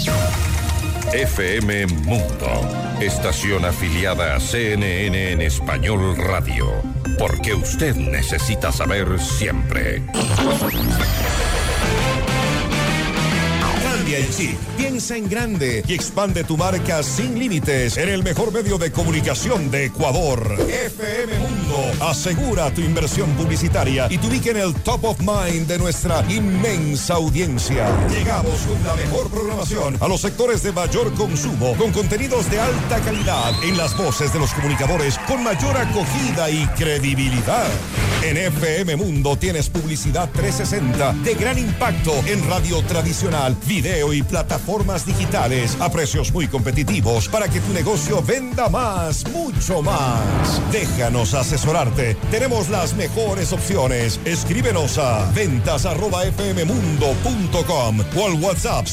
FM Mundo, estación afiliada a CNN en Español Radio, porque usted necesita saber siempre. Cambia el Chip. Piensa en grande y expande tu marca sin límites en el mejor medio de comunicación de Ecuador. FM Mundo asegura tu inversión publicitaria y te ubica en el top of mind de nuestra inmensa audiencia. Llegamos con la mejor programación a los sectores de mayor consumo, con contenidos de alta calidad en las voces de los comunicadores con mayor acogida y credibilidad. En FM Mundo tienes publicidad 360 de gran impacto en radio tradicional, video y plataformas digitales a precios muy competitivos para que tu negocio venda más, mucho más. Déjanos asesorarte. Tenemos las mejores opciones. Escríbenos a ventas@fmmundo.com o al WhatsApp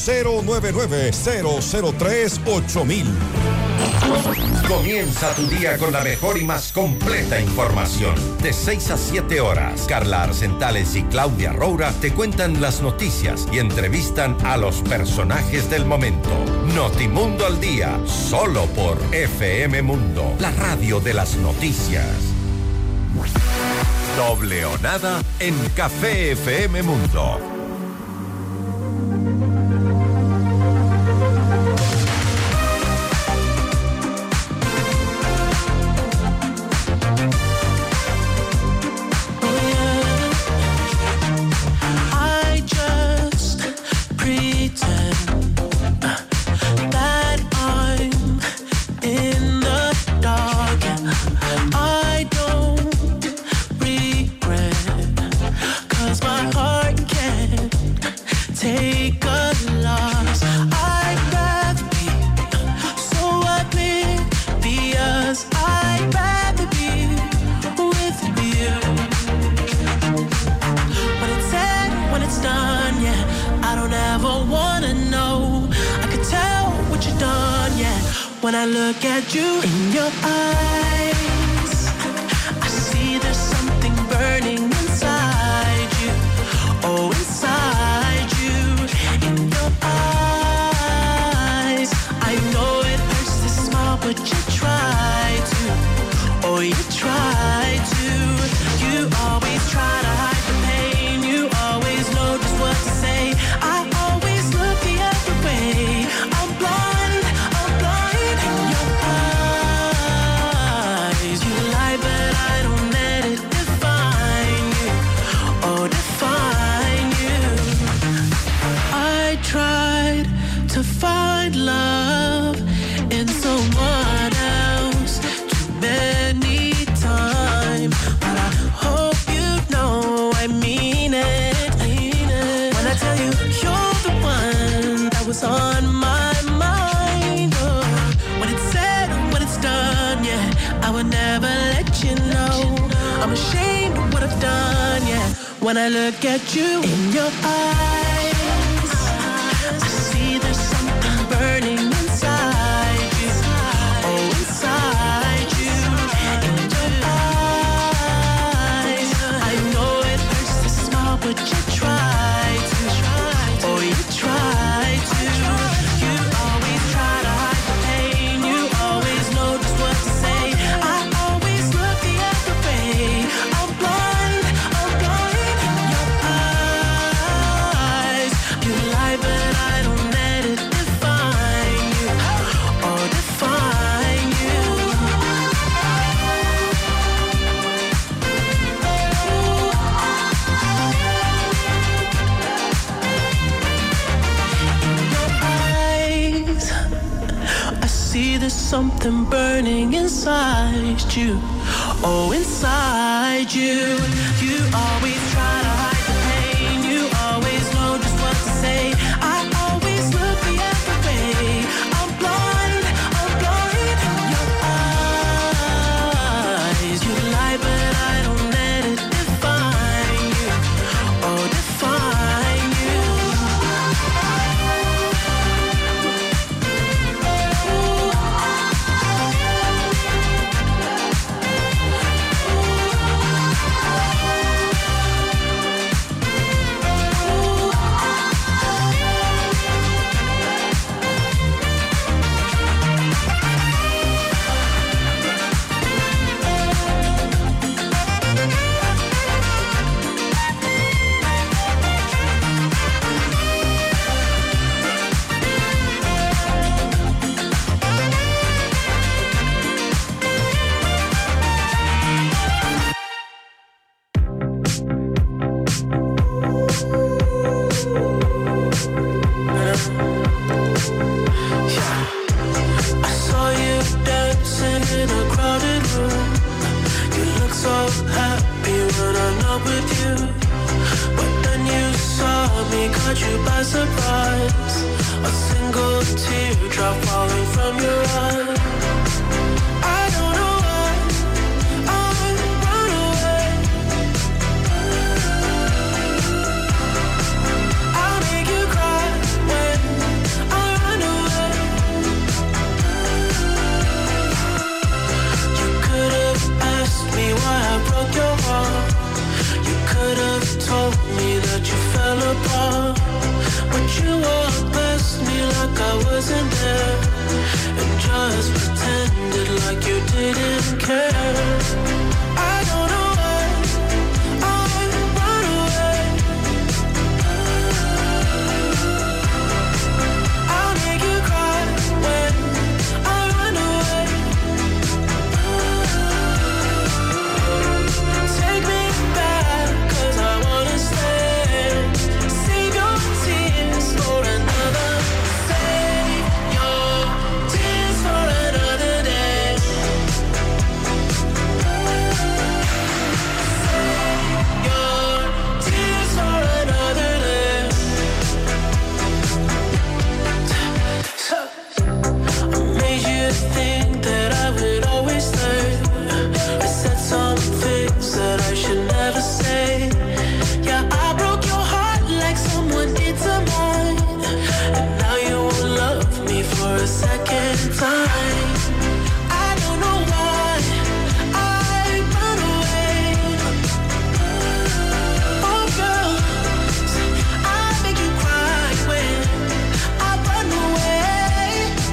099-003-8000. Comienza tu día con la mejor y más completa información. De 6 a 7 horas, Carla Arcentales y Claudia Roura te cuentan las noticias y entrevistan a los personajes del momento. Notimundo al día, solo por FM Mundo, la radio de las noticias. Doble o nada en Café FM Mundo. When I look at you in your eyes, I see there's something burning inside you. Oh, inside you, in your eyes. I know it hurts to smile, but you try to. Oh, you try to. You always try to hide the pain. You always know just what to say. I always look the other way. I'm blind. To find love in someone else too many times, but I hope you know I mean it. When I tell you you're the one that was on my mind, oh, when it's said and when it's done, yeah, I would never let you know. I'm ashamed of what I've done, yeah. When I look at you in your eyes, burning inside you, oh inside you, in your eyes. I know it hurts to smile, but you try to, oh you try to. You always try to hide the pain, you always know just what to say. I always look the other way. I'm blind in your eyes. You lie, but I don't let it there's something burning inside you. Oh, inside you. You always try to hide the pain. You always know just what to say. I always look the other way. I'm blind in your eyes. You lie, but I don't let it define you. Oh, define you. you. But then you saw me, caught you by surprise. A single teardrop falling from your eye. I don't know why I run away. I'll make you cry when I run away. You could have asked me why I broke your heart. You could have told me that you fell apart. But you walked past me like I wasn't there, and just pretended like you didn't care. I don't know why I run away. I'll make you cry when I run away. Take me back, 'cause I wanna stay. Save your tears for another. Save your tears for another day. Save your tears for another day. I made you think that I would always stay. I said some things that I should never say. Yeah, I broke your heart like someone did to mine. And now you won't love me for a second time. I don't know why I run away. Oh girl, I make you cry when I run away.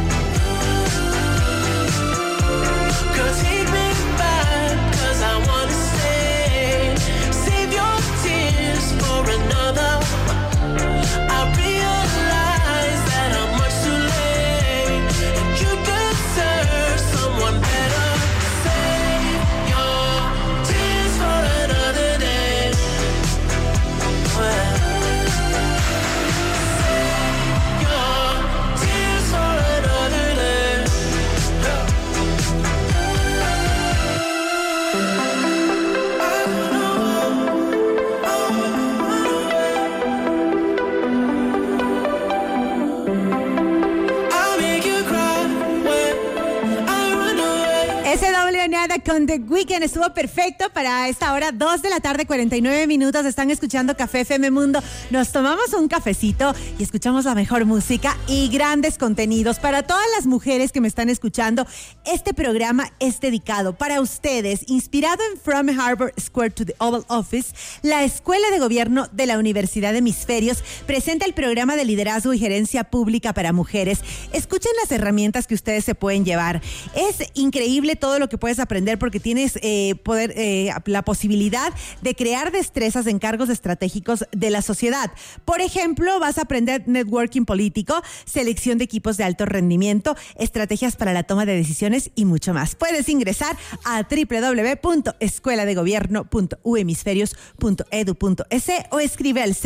Girl, take me back, 'cause I wanna stay. Save your tears for another. I realize that I'm much too late, and you deserve someone better. Save your tears for another day. Well, save your tears for another day. I'll make you cry when I run away. Ese doble nada con The Weeknd estuvo perfecto para esta hora, 2 de la tarde, 49 minutos. Están escuchando Café FM Mundo. Nos tomamos un cafecito y escuchamos la mejor música y grandes contenidos. Para todas las mujeres que me están escuchando, este programa es dedicado para ustedes. Inspirado en From Harbor Square to the Oval Office, la Escuela de Gobierno de la Universidad de Hemisferios presenta el programa de liderazgo y gerencia pública para mujeres. Escuchen las herramientas que ustedes se pueden llevar. Es increíble todo lo que puedes aprender porque tienes la posibilidad de crear destrezas en cargos estratégicos de la sociedad. Por ejemplo, vas a aprender networking político, selección de equipos de alto rendimiento, estrategias para la toma de decisiones y mucho más. Puedes ingresar a www.escueladegovierno.uhemisferios.edu.es o escribe al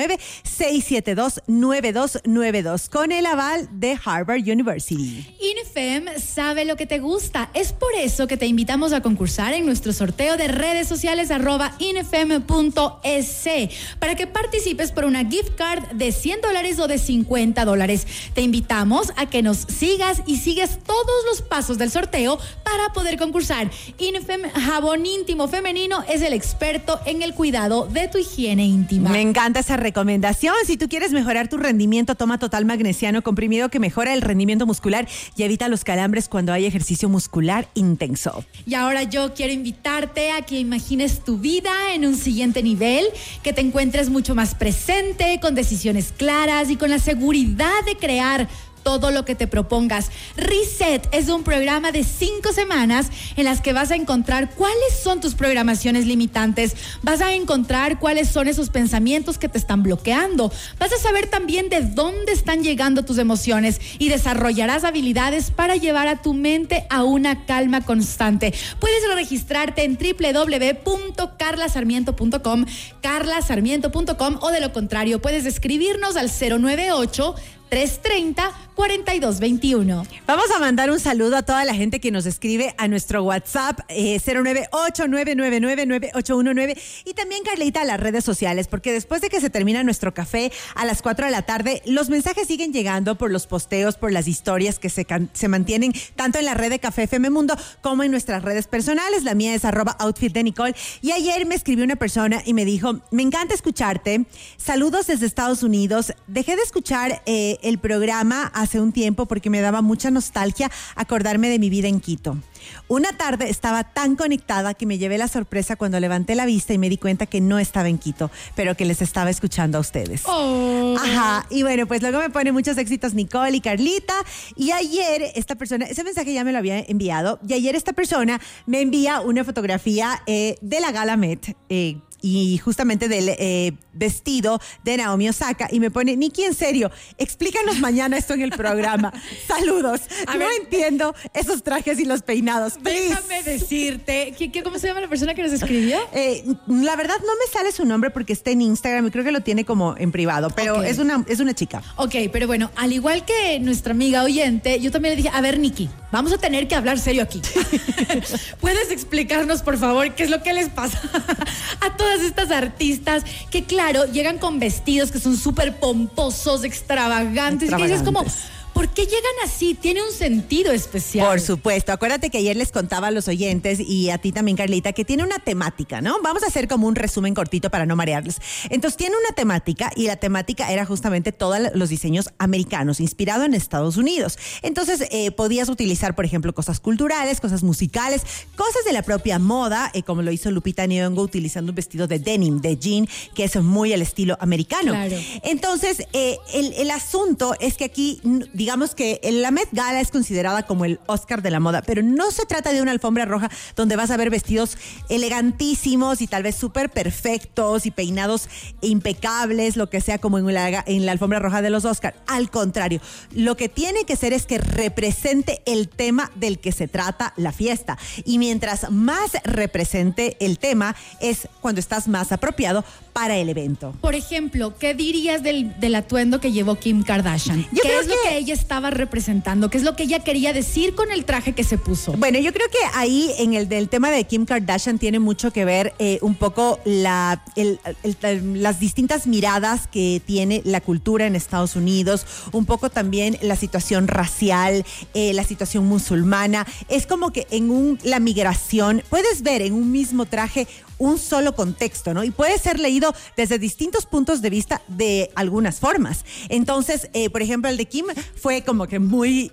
099-672-9292 con el aval de Harvard University. INFEM sabe lo que te gusta. Es por eso que te invitamos a concursar en nuestro sorteo de redes sociales @infem.es para que participes por una gift card de $100 o de $50. Te invitamos a que nos sigas y sigues todos los pasos del sorteo para poder concursar. INFEM Jabón Íntimo Femenino es el experto en el cuidado de tu higiene íntima. Me encanta esa recomendación. Si tú quieres mejorar tu rendimiento, toma Total Magnesiano comprimido que mejora el rendimiento muscular y evita los calambres cuando hay ejercicio muscular intenso. Y ahora yo quiero invitarte a que imagines tu vida en un siguiente nivel, que te encuentres mucho más presente, con decisiones claras y con la seguridad de crear todo lo que te propongas. Reset es un programa de 5 semanas en las que vas a encontrar cuáles son tus programaciones limitantes, vas a encontrar cuáles son esos pensamientos que te están bloqueando, vas a saber también de dónde están llegando tus emociones y desarrollarás habilidades para llevar a tu mente a una calma constante. Puedes registrarte en www.carlasarmiento.com, carlasarmiento.com, o de lo contrario puedes escribirnos al 098-330 4221. Vamos a mandar un saludo a toda la gente que nos escribe a nuestro WhatsApp 09899999819 y también, Carlita, a las redes sociales, porque después de que se termina nuestro café a las 4 de la tarde, los mensajes siguen llegando por los posteos, por las historias que se mantienen tanto en la red de Café FM Mundo como en nuestras redes personales. La mía es @outfitdenicole. Y ayer me escribió una persona y me dijo: me encanta escucharte, saludos desde Estados Unidos, dejé de escuchar el programa hace un tiempo porque me daba mucha nostalgia acordarme de mi vida en Quito. Una tarde estaba tan conectada que me llevé la sorpresa cuando levanté la vista y me di cuenta que no estaba en Quito, pero que les estaba escuchando a ustedes. Ajá, y bueno, pues luego me pone muchos éxitos Nicole y Carlita, y ayer esta persona, ese mensaje ya me lo había enviado, y ayer esta persona me envía una fotografía de la Gala Met, y justamente del vestido de Naomi Osaka, y me pone: Nikki, en serio, explícanos mañana esto en el programa. Saludos. No entiendo esos trajes y los peinados. Please. Déjame decirte, ¿cómo se llama la persona que nos escribió? La verdad no me sale su nombre porque está en Instagram y creo que lo tiene como en privado, pero Okay. es una chica. Ok, pero bueno, al igual que nuestra amiga oyente, yo también le dije: a ver, Nikki, vamos a tener que hablar serio aquí. ¿Puedes explicarnos, por favor, qué es lo que les pasa a todas estas artistas que, claro, llegan con vestidos que son súper pomposos, extravagantes, y que dices como: ¿por qué llegan así? Tiene un sentido especial. Por supuesto. Acuérdate que ayer les contaba a los oyentes y a ti también, Carlita, que tiene una temática, ¿no? Vamos a hacer como un resumen cortito para no marearles. Entonces, tiene una temática y la temática era justamente todos los diseños americanos, inspirado en Estados Unidos. Entonces, podías utilizar, por ejemplo, cosas culturales, cosas musicales, cosas de la propia moda, como lo hizo Lupita Nyong'o utilizando un vestido de denim, de jean, que es muy el estilo americano. Claro. Entonces, el asunto es que aquí, digamos que la Met Gala es considerada como el Oscar de la moda, pero no se trata de una alfombra roja donde vas a ver vestidos elegantísimos y tal vez súper perfectos y peinados impecables, lo que sea, como en la alfombra roja de los Oscar. Al contrario, lo que tiene que ser es que represente el tema del que se trata la fiesta. Y mientras más represente el tema, es cuando estás más apropiado para el evento. Por ejemplo, ¿qué dirías del atuendo que llevó Kim Kardashian? ¿Qué es lo que ella estaba representando? ¿Qué es lo que ella quería decir con el traje que se puso? Bueno, yo creo que ahí en el del tema de Kim Kardashian tiene mucho que ver un poco las distintas miradas que tiene la cultura en Estados Unidos, un poco también la situación racial, la situación musulmana. Es como que la migración, puedes ver en un mismo traje un solo contexto, ¿no? Y puede ser leído desde distintos puntos de vista de algunas formas. Entonces, por ejemplo, el de Kim fue como que muy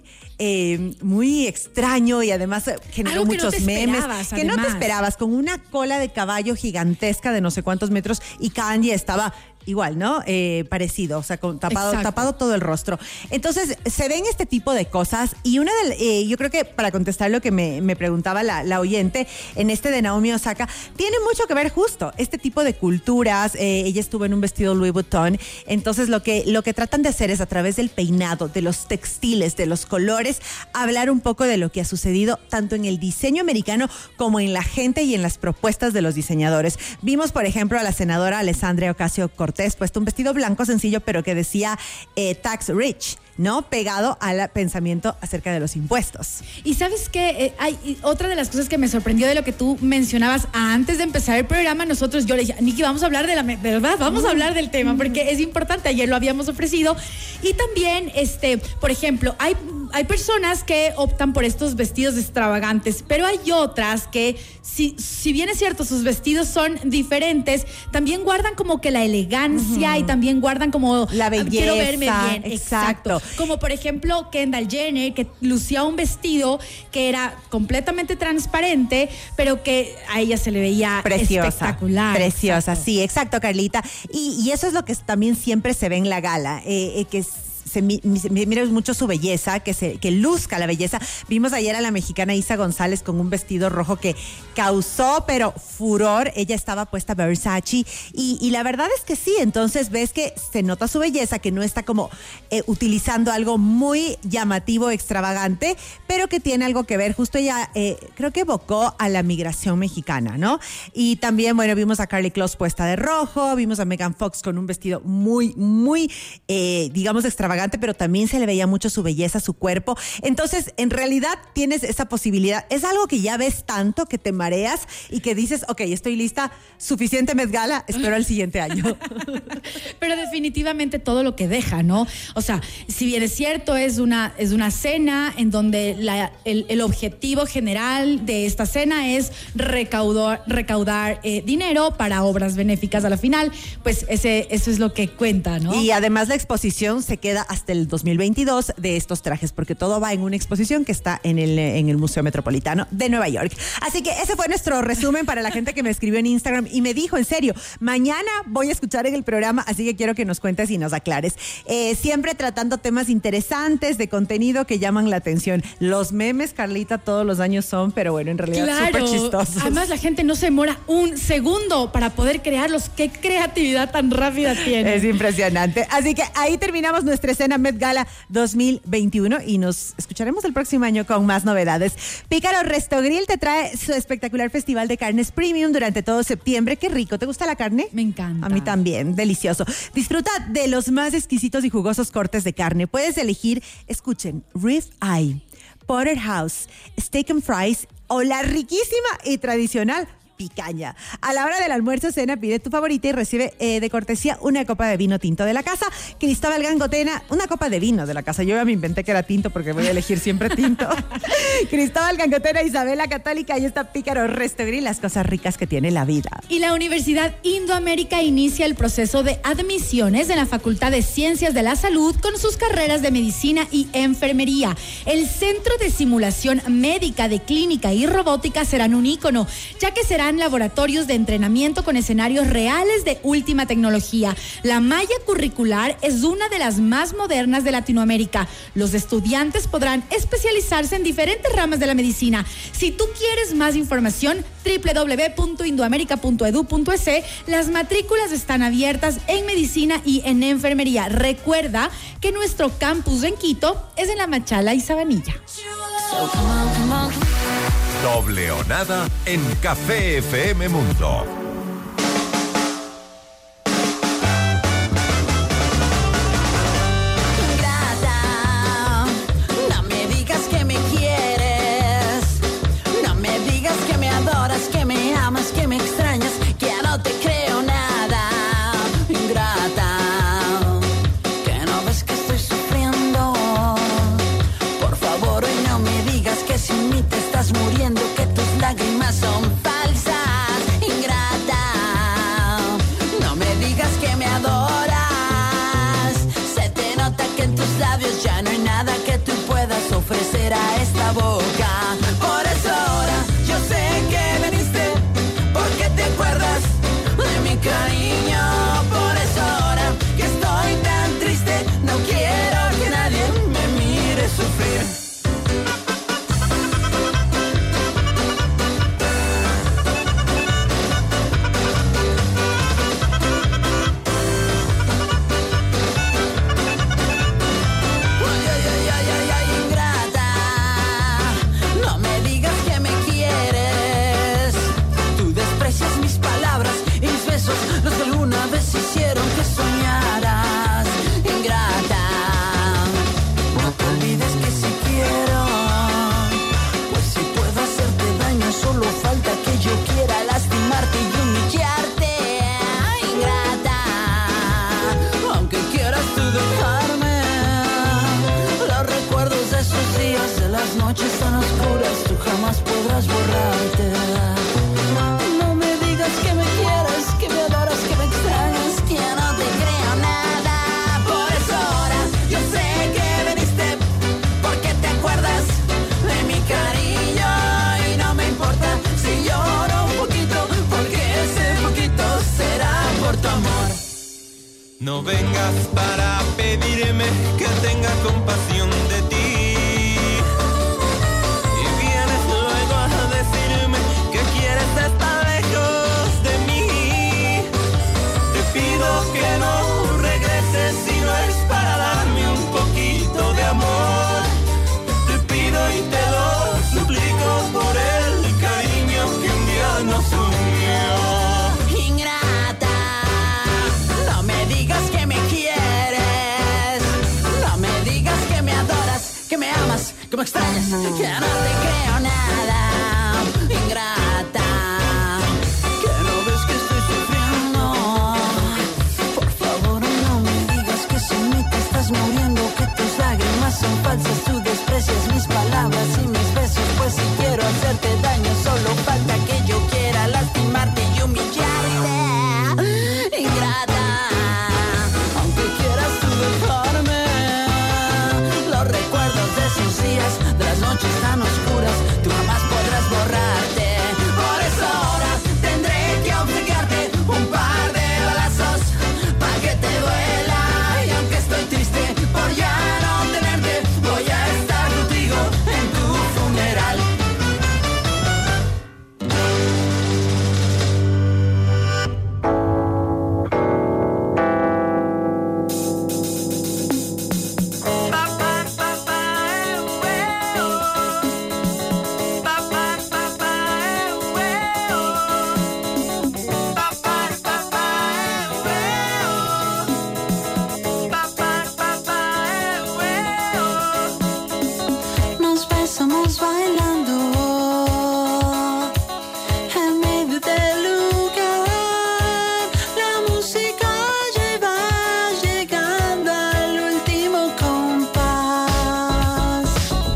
extraño y además generó algo que muchos no te memes esperabas, que no te además. esperabas, con una cola de caballo gigantesca de no sé cuántos metros, y Kanye estaba igual, ¿no? Parecido, o sea, tapado todo el rostro. Entonces, se ven este tipo de cosas y yo creo que para contestar lo que me preguntaba la oyente, en este de Naomi Osaka, tiene mucho que ver justo este tipo de culturas. Ella estuvo en un vestido Louis Vuitton, entonces lo que tratan de hacer es, a través del peinado, de los textiles, de los colores, hablar un poco de lo que ha sucedido tanto en el diseño americano como en la gente y en las propuestas de los diseñadores. Vimos, por ejemplo, a la senadora Alessandria Ocasio-Cortez puesto un vestido blanco sencillo, pero que decía tax rich, ¿no? Pegado al pensamiento acerca de los impuestos. Y sabes que hay otra de las cosas que me sorprendió de lo que tú mencionabas antes de empezar el programa. Yo le dije: Nikki, vamos a hablar ¿verdad? Vamos a hablar del tema porque es importante. Ayer lo habíamos ofrecido. Y también, por ejemplo, hay personas que optan por estos vestidos extravagantes, pero hay otras que, si bien es cierto, sus vestidos son diferentes, también guardan como que la elegancia y también guardan como la belleza. Quiero verme bien. Exacto. Como por ejemplo Kendall Jenner, que lucía un vestido que era completamente transparente, pero que a ella se le veía espectacular. Preciosa, exacto. Sí, exacto, Carlita. Y eso es lo que también siempre se ve en la gala, que se mira mucho su belleza, que luzca la belleza. Vimos ayer a la mexicana Isa González con un vestido rojo que causó, pero furor. Ella estaba puesta Versace y la verdad es que sí, entonces ves que se nota su belleza, que no está como utilizando algo muy llamativo, extravagante, pero que tiene algo que ver. Justo ella creo que evocó a la migración mexicana, ¿no? Y también, bueno, vimos a Karlie Kloss puesta de rojo, vimos a Megan Fox con un vestido muy, muy, digamos, extravagante, extravagante, pero también se le veía mucho su belleza, su cuerpo. Entonces, en realidad tienes esa posibilidad. Es algo que ya ves tanto que te mareas y que dices, ok, estoy lista, suficiente Met Gala, espero el siguiente año. Pero definitivamente todo lo que deja, ¿no? O sea, si bien es cierto, es una cena en donde el objetivo general de esta cena es recaudar dinero para obras benéficas a la final, pues eso es lo que cuenta, ¿no? Y además la exposición se queda hasta el 2022 de estos trajes, porque todo va en una exposición que está en el Museo Metropolitano de Nueva York. Así que ese fue nuestro resumen para la gente que me escribió en Instagram y me dijo, en serio, mañana voy a escuchar en el programa, así que quiero que nos cuentes y nos aclares. Siempre tratando temas interesantes de contenido que llaman la atención. Los memes, Carlita, todos los años son, pero bueno, en realidad súper chistosos. Además, la gente no se demora un segundo para poder crearlos. ¡Qué creatividad tan rápida tiene! Es impresionante. Así que ahí terminamos nuestra escena Met Gala 2021 y nos escucharemos el próximo año con más novedades. Pícaro Resto Grill te trae su espectacular festival de carnes premium durante todo septiembre. ¡Qué rico! ¿Te gusta la carne? Me encanta. A mí también, delicioso. Disfruta de los más exquisitos y jugosos cortes de carne. Puedes elegir, escuchen, rib eye, porterhouse, steak and fries o la riquísima y tradicional picaña. A la hora del almuerzo cena pide tu favorita y recibe de cortesía una copa de vino tinto de la casa. Cristóbal Gangotena, una copa de vino de la casa. Yo ya me inventé que era tinto porque voy a elegir siempre tinto. Cristóbal Gangotena, Isabela Católica y está Pícaro Resto Grill, las cosas ricas que tiene la vida. Y la Universidad Indoamérica inicia el proceso de admisiones en la Facultad de Ciencias de la Salud con sus carreras de medicina y enfermería. El Centro de Simulación Médica de Clínica y Robótica serán un ícono, ya que serán laboratorios de entrenamiento con escenarios reales de última tecnología. La malla curricular es una de las más modernas de Latinoamérica. Los estudiantes podrán especializarse en diferentes ramas de la medicina. Si tú quieres más información, www.indoamerica.edu.es. Las matrículas están abiertas en medicina y en enfermería. Recuerda que nuestro campus en Quito es en La Machala y Sabanilla. Doble o nada en Café FM Mundo. Ingrata, no me digas que me quieres, no me digas que me adoras, que me amas, que me extrañas, que ya no te creo nada. Ingrata, que no ves que estoy sufriendo. Por favor, hoy no me digas que sin mí te estás muriendo, que tus lágrimas son falsas. Ingrata, no me digas que me adoras. Se te nota que en tus labios ya no hay nada que tú puedas ofrecer a esta boca. Por eso ahora yo sé que viniste, porque te acuerdas de mi cariño. Por eso ahora que estoy tan triste, no quiero que nadie me mire sufrir. Los que alguna vez hicieron que soñaras. Ingrata, no te olvides que si quiero, pues si puedo hacerte daño, solo falta que yo quiera lastimarte y humillarte. Ingrata, aunque quieras tú dejarme, los recuerdos de esos días, de las noches tan oscuras, tú jamás podrás borrarte. No me digas que me quieres, que me adoras, que me extrañas, que ya no te creo nada. Por eso ahora yo sé que viniste, porque te acuerdas de mi cariño. Y no me importa si lloro un poquito, porque ese poquito será por tu amor. No vengas para pedirme que tenga compasión de ti. Y vienes luego a decirme que quieres estar lejos de mí. Te pido que no regreses si no es para darme un poquito de amor. Te pido y te lo suplico por el cariño que un día nos unió. Ingrata, no me digas que me quieres, no que me extrañas, que no te creo nada, ingrata, que no ves que estoy sufriendo. Por favor, no me digas que sin mí te estás muriendo, que tus lágrimas son falsas, tú desprecias mis palabras y mis besos, pues si quiero hacerte daño, solo falta que yo quiera lastimarte y humillarte, ingrata, aunque quieras tú dejarme, los recuerdos de esos días, de las noches tan oscuras, tú jamás podrás borrarte. Por eso ahora tendré que obligarte un par de balazos para que te duela. Y aunque estoy triste por ya no tenerte, voy a estar contigo en tu funeral. Nos besamos bailando en medio del lugar. La música ya va llegando al último compás.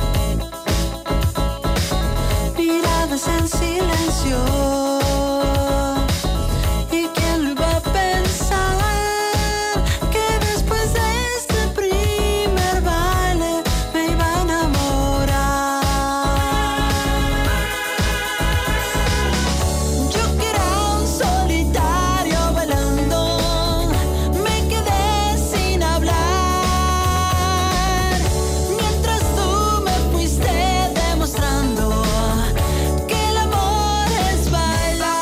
Miradas en silencio. ¿Y quién lo iba a pensar? Que después de este primer baile me iba a enamorar. Yo que era un solitario bailando, me quedé sin hablar, mientras tú me fuiste demostrando que el amor es bailar.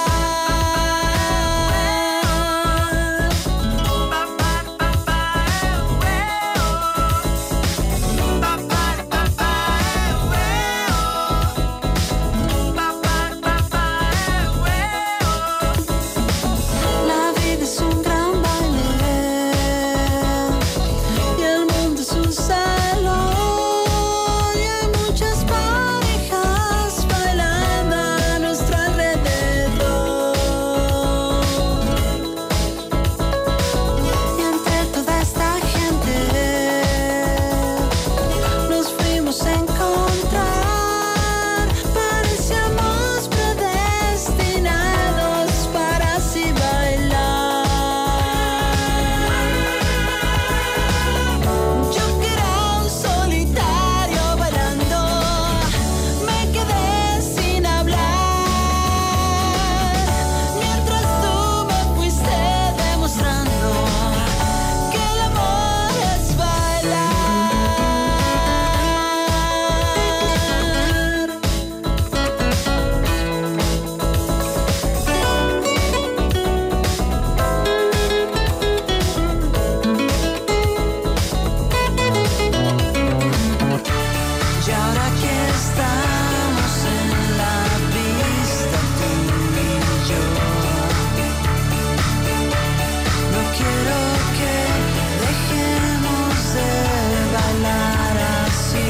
La vida es un gran baile y el mundo es un salón, y hay muchas parejas bailando a nuestro alrededor. Y entre toda esta gente nos fuimos a encontrar, parecíamos predestinados para así bailar. Yo que era un solitario bailando, me quedé sin hablar, mientras tú me fuiste demostrando que el amor es Y ahora que estamos en la pista tú y yo, no quiero que dejemos de bailar así,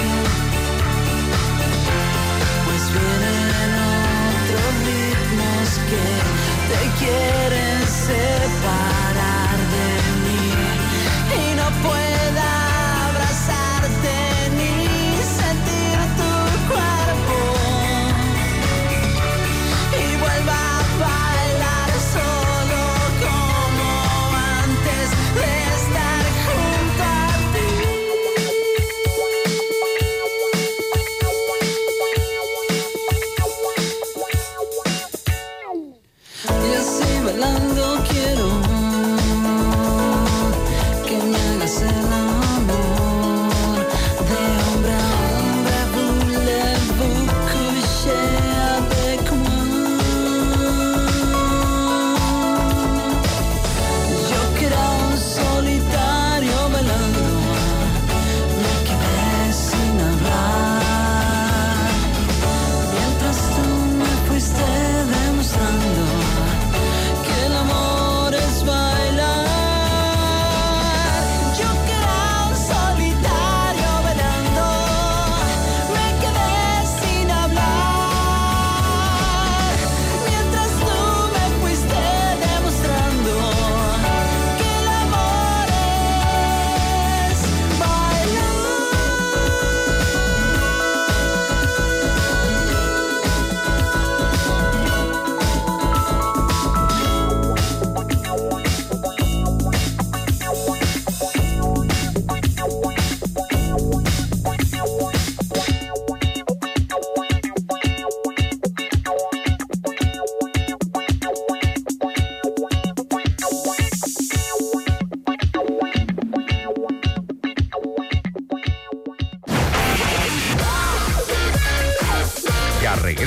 pues vienen otros ritmos que te quieren separar de mí y no pueda abrazarte ni sentir tu cuerpo y vuelva a bailar solo como antes de estar junto a ti. Y así bailando quiero que me hagas el amor de hombre a hombre. Voulez-vous coucher avec moi? Yo que era un solitario bailando, me quedé sin hablar, mientras tú me fuiste demostrando que el amor es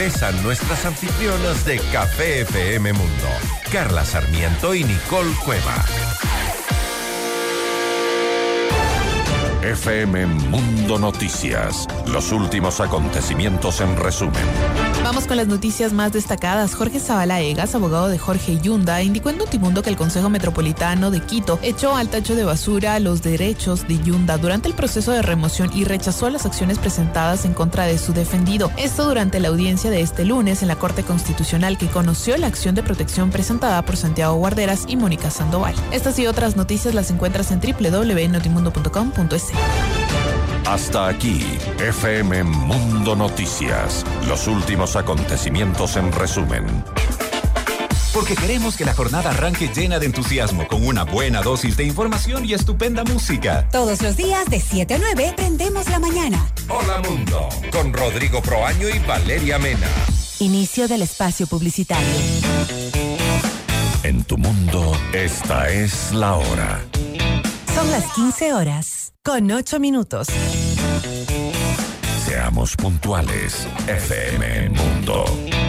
regresan nuestras anfitrionas de Café FM Mundo, Carla Sarmiento y Nicole Cueva. FM Mundo Noticias, los últimos acontecimientos en resumen. Vamos con las noticias más destacadas. Jorge Zavala Egas, abogado de Jorge Yunda, indicó en Notimundo que el Consejo Metropolitano de Quito echó al tacho de basura los derechos de Yunda durante el proceso de remoción y rechazó las acciones presentadas en contra de su defendido. Esto durante la audiencia de este lunes en la Corte Constitucional, que conoció la acción de protección presentada por Santiago Guarderas y Mónica Sandoval. Estas y otras noticias las encuentras en www.notimundo.com.es. Hasta aquí, FM Mundo Noticias, los últimos acontecimientos en resumen. Porque queremos que la jornada arranque llena de entusiasmo, con una buena dosis de información y estupenda música. Todos los días de 7 a 9 prendemos la mañana. Hola Mundo, con Rodrigo Proaño y Valeria Mena. Inicio del espacio publicitario. En tu mundo, esta es la hora. Son las 15 horas, con 8 minutos. Seamos puntuales, FM Mundo.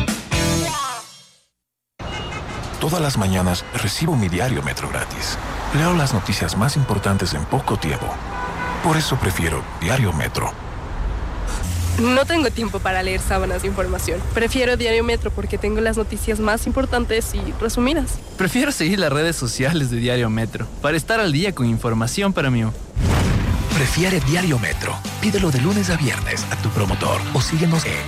Todas las mañanas recibo mi diario Metro gratis. Leo las noticias más importantes en poco tiempo. Por eso prefiero Diario Metro. No tengo tiempo para leer sábanas de información. Prefiero Diario Metro porque tengo las noticias más importantes y resumidas. Prefiero seguir las redes sociales de Diario Metro para estar al día con información para mí. Prefiere Diario Metro. Pídelo de lunes a viernes a tu promotor o síguenos en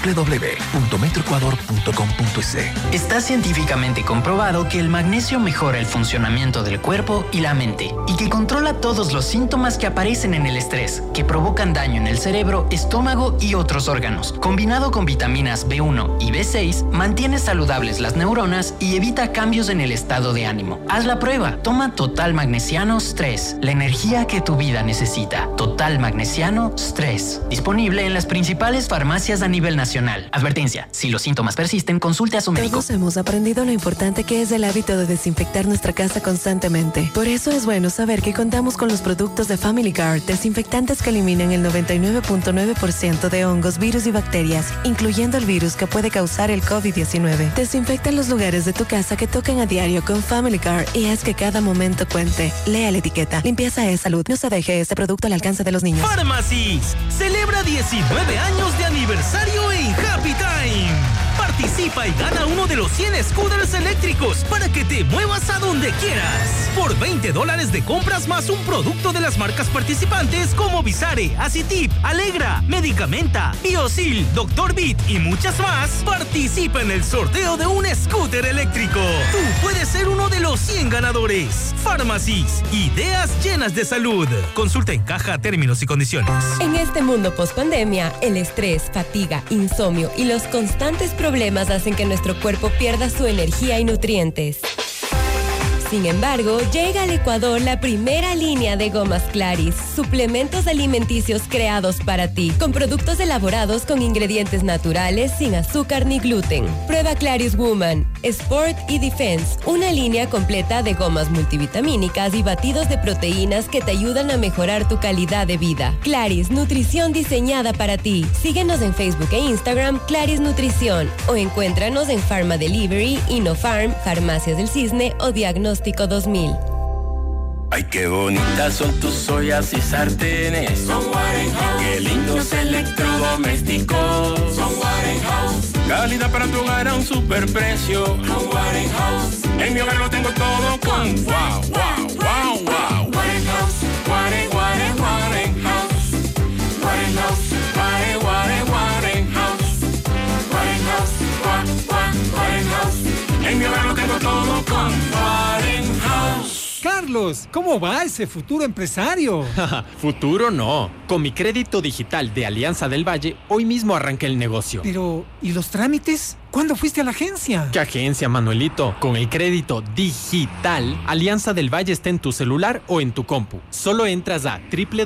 www.metroecuador.com.es. Está científicamente comprobado que el magnesio mejora el funcionamiento del cuerpo y la mente y que controla todos los síntomas que aparecen en el estrés, que provocan daño en el cerebro, estómago y otros órganos. Combinado con vitaminas B1 y B6, mantiene saludables las neuronas y evita cambios en el estado de ánimo. Haz la prueba. Toma Total Magnesiano Stress, la energía que tu vida necesita. Total Magnesiano Stress. Disponible en las principales farmacias a nivel nacional. Advertencia: si los síntomas persisten, consulte a su médico. Todos hemos aprendido lo importante que es el hábito de desinfectar nuestra casa constantemente. Por eso es bueno saber que contamos con los productos de Family Guard, desinfectantes que eliminan el 99.9% de hongos, virus y bacterias, incluyendo el virus que puede causar el COVID-19. Desinfecta los lugares de tu casa que tocan a diario con Family Guard y haz que cada momento cuente. Lea la etiqueta. Limpieza es salud. No se deje este producto al alcance de los niños. Pharmacies celebra 19 años de aniversario en Happy Time. Participa y gana uno de los 100 scooters eléctricos para que te muevas a donde quieras. Por $20 de compras más un producto de las marcas participantes como Visare, Acitip, Alegra, Medicamenta, Biosil, Dr. Beat y muchas más, participa en el sorteo de un scooter eléctrico. Tú puedes ser uno de los 100 ganadores. Pharmacies, ideas llenas de salud. Consulta en caja términos y condiciones. En este mundo post-pandemia, el estrés, fatiga, insomnio y los constantes problemas hacen que nuestro cuerpo pierda su energía y nutrientes. Sin embargo, llega al Ecuador la primera línea de gomas Claris, suplementos alimenticios creados para ti, con productos elaborados con ingredientes naturales, sin azúcar ni gluten. Prueba Claris Woman, Sport y Defense, una línea completa de gomas multivitamínicas y batidos de proteínas que te ayudan a mejorar tu calidad de vida. Claris, nutrición diseñada para ti. Síguenos en Facebook e Instagram, Claris Nutrición, o encuéntranos en Pharma Delivery, InnoFarm, Farmacias del Cisne o Diagnóstico 2000. Ay, qué bonitas son tus ollas y sartenes. Son Warenhouse. Qué lindos electrodomésticos. Son Warenhouse. Calidad para tu hogar a un superprecio. Con Warenhouse. En mi hogar lo tengo todo con wow, wow, wow, wow. Warenhouse. Warenhouse. Warenhouse. Warenhouse. En mi hogar lo tengo todo con Warenhouse. Carlos, ¿cómo va ese futuro empresario? Futuro no. Con mi crédito digital de Alianza del Valle, hoy mismo arranqué el negocio. Pero, ¿y los trámites? ¿Cuándo fuiste a la agencia? ¿Qué agencia, Manuelito? Con el crédito digital, Alianza del Valle está en tu celular o en tu compu. Solo entras a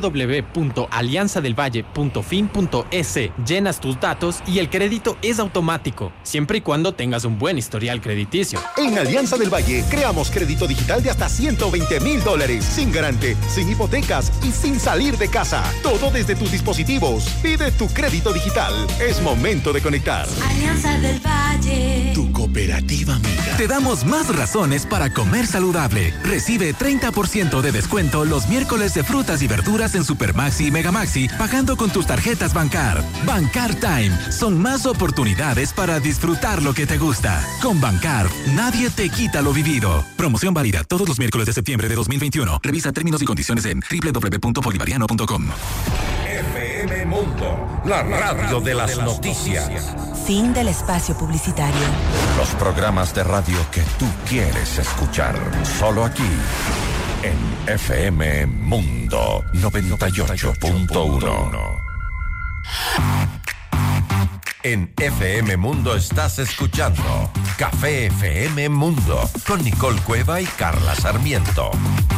www.alianzadelvalle.fin.es, llenas tus datos y el crédito es automático, siempre y cuando tengas un buen historial crediticio. En Alianza del Valle, creamos crédito digital de hasta $120,000, sin garante, sin hipotecas y sin salir de casa. Todo desde tus dispositivos. Pide tu crédito digital. Es momento de conectar. Alianza del Valle. Tu cooperativa amiga. Te damos más razones para comer saludable. Recibe 30% de descuento los miércoles de frutas y verduras en Supermaxi y Megamaxi, pagando con tus tarjetas Bancar. Bancar Time. Son más oportunidades para disfrutar lo que te gusta. Con Bancar, nadie te quita lo vivido. Promoción válida todos los miércoles de septiembre de 2021. Revisa términos y condiciones en www.bolivariano.com. FM Mundo, la radio de las noticias. Fin del espacio publicitario. Los programas de radio que tú quieres escuchar, solo aquí, en FM Mundo 98.1. En FM Mundo estás escuchando Café FM Mundo con Nicole Cueva y Carla Sarmiento.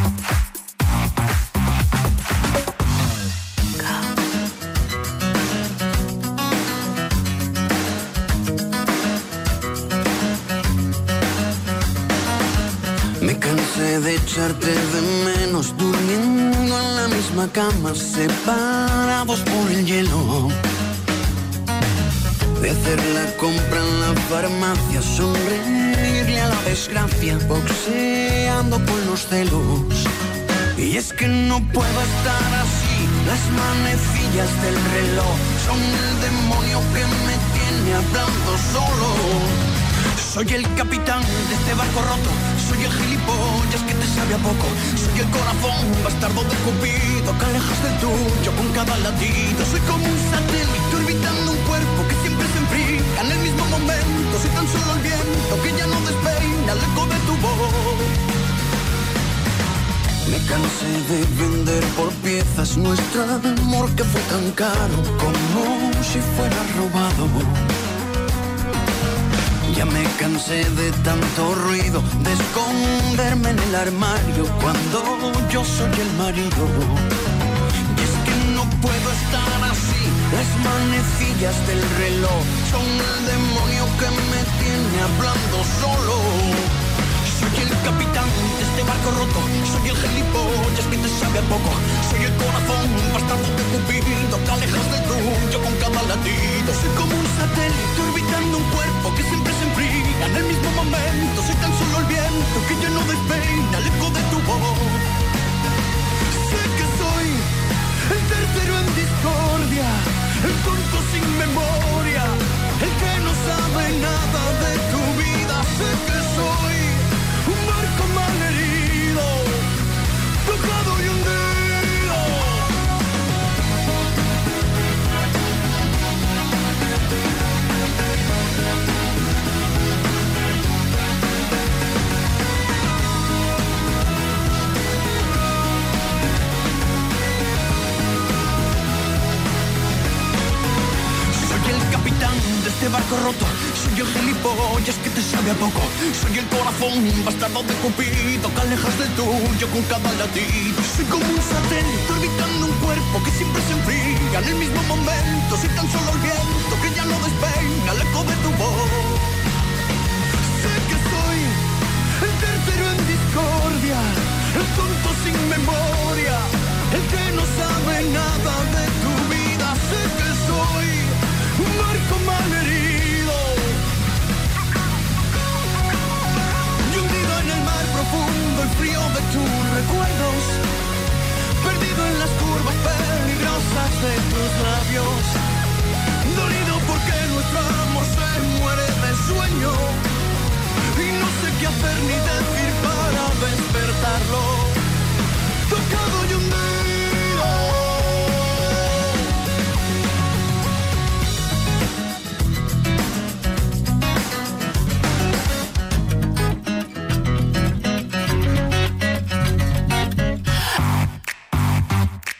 Me cansé de echarte de menos durmiendo en la misma cama, separados por el hielo. De hacer la compra en la farmacia, sonreírle a la desgracia, boxeando con los celos. Y es que no puedo estar así, las manecillas del reloj son el demonio que me tiene hablando solo. Soy el capitán de este barco roto, soy el gilipollas que te sabe a poco, soy el corazón bastardo de Cupido que alejas del tuyo con cada latido. Soy como un satélite orbitando un cuerpo que siempre se enfría en el mismo momento. Soy tan solo el viento que ya no despeina el eco de tu voz. Me cansé de vender por piezas nuestro amor que fue tan caro como si fuera robado. Ya me cansé de tanto ruido, de esconderme en el armario cuando yo soy el marido. Y es que no puedo estar así, las manecillas del reloj son el demonio que me tiene hablando solo. Soy el capitán de este barco roto, soy el gilipollas que te sabe a poco, soy el corazón bastardo de Cupido que alejas del tuyo con cada latido. Soy como un satélite orbitando un cuerpo que siempre se enfría en el mismo momento. Soy tan solo el viento que ya no despeina el eco de tu voz. Sé que soy el tercero en discordia, el tonto sin memoria, el que no sabe nada de tu vida. Sé que soy un barco malherido, tocado y hundido. De este barco roto, soy el gilipollas que te sabe a poco, soy el corazón bastardo de Cupido que alejas del tuyo con cada latido. Soy como un satélite orbitando un cuerpo que siempre se enfría en el mismo momento. Soy tan solo el viento que ya no despeina el eco de tu voz. Sé que soy el tercero en discordia, el tonto sin memoria, el que no sabe nada de tu vida. Sé que soy un barco malherido y hundido en el mar profundo, el frío de tus recuerdos, perdido en las curvas peligrosas de tus labios, dolido porque nuestro amor se muere de sueño y no sé qué hacer ni decir para despertarlo, tocado y hundido.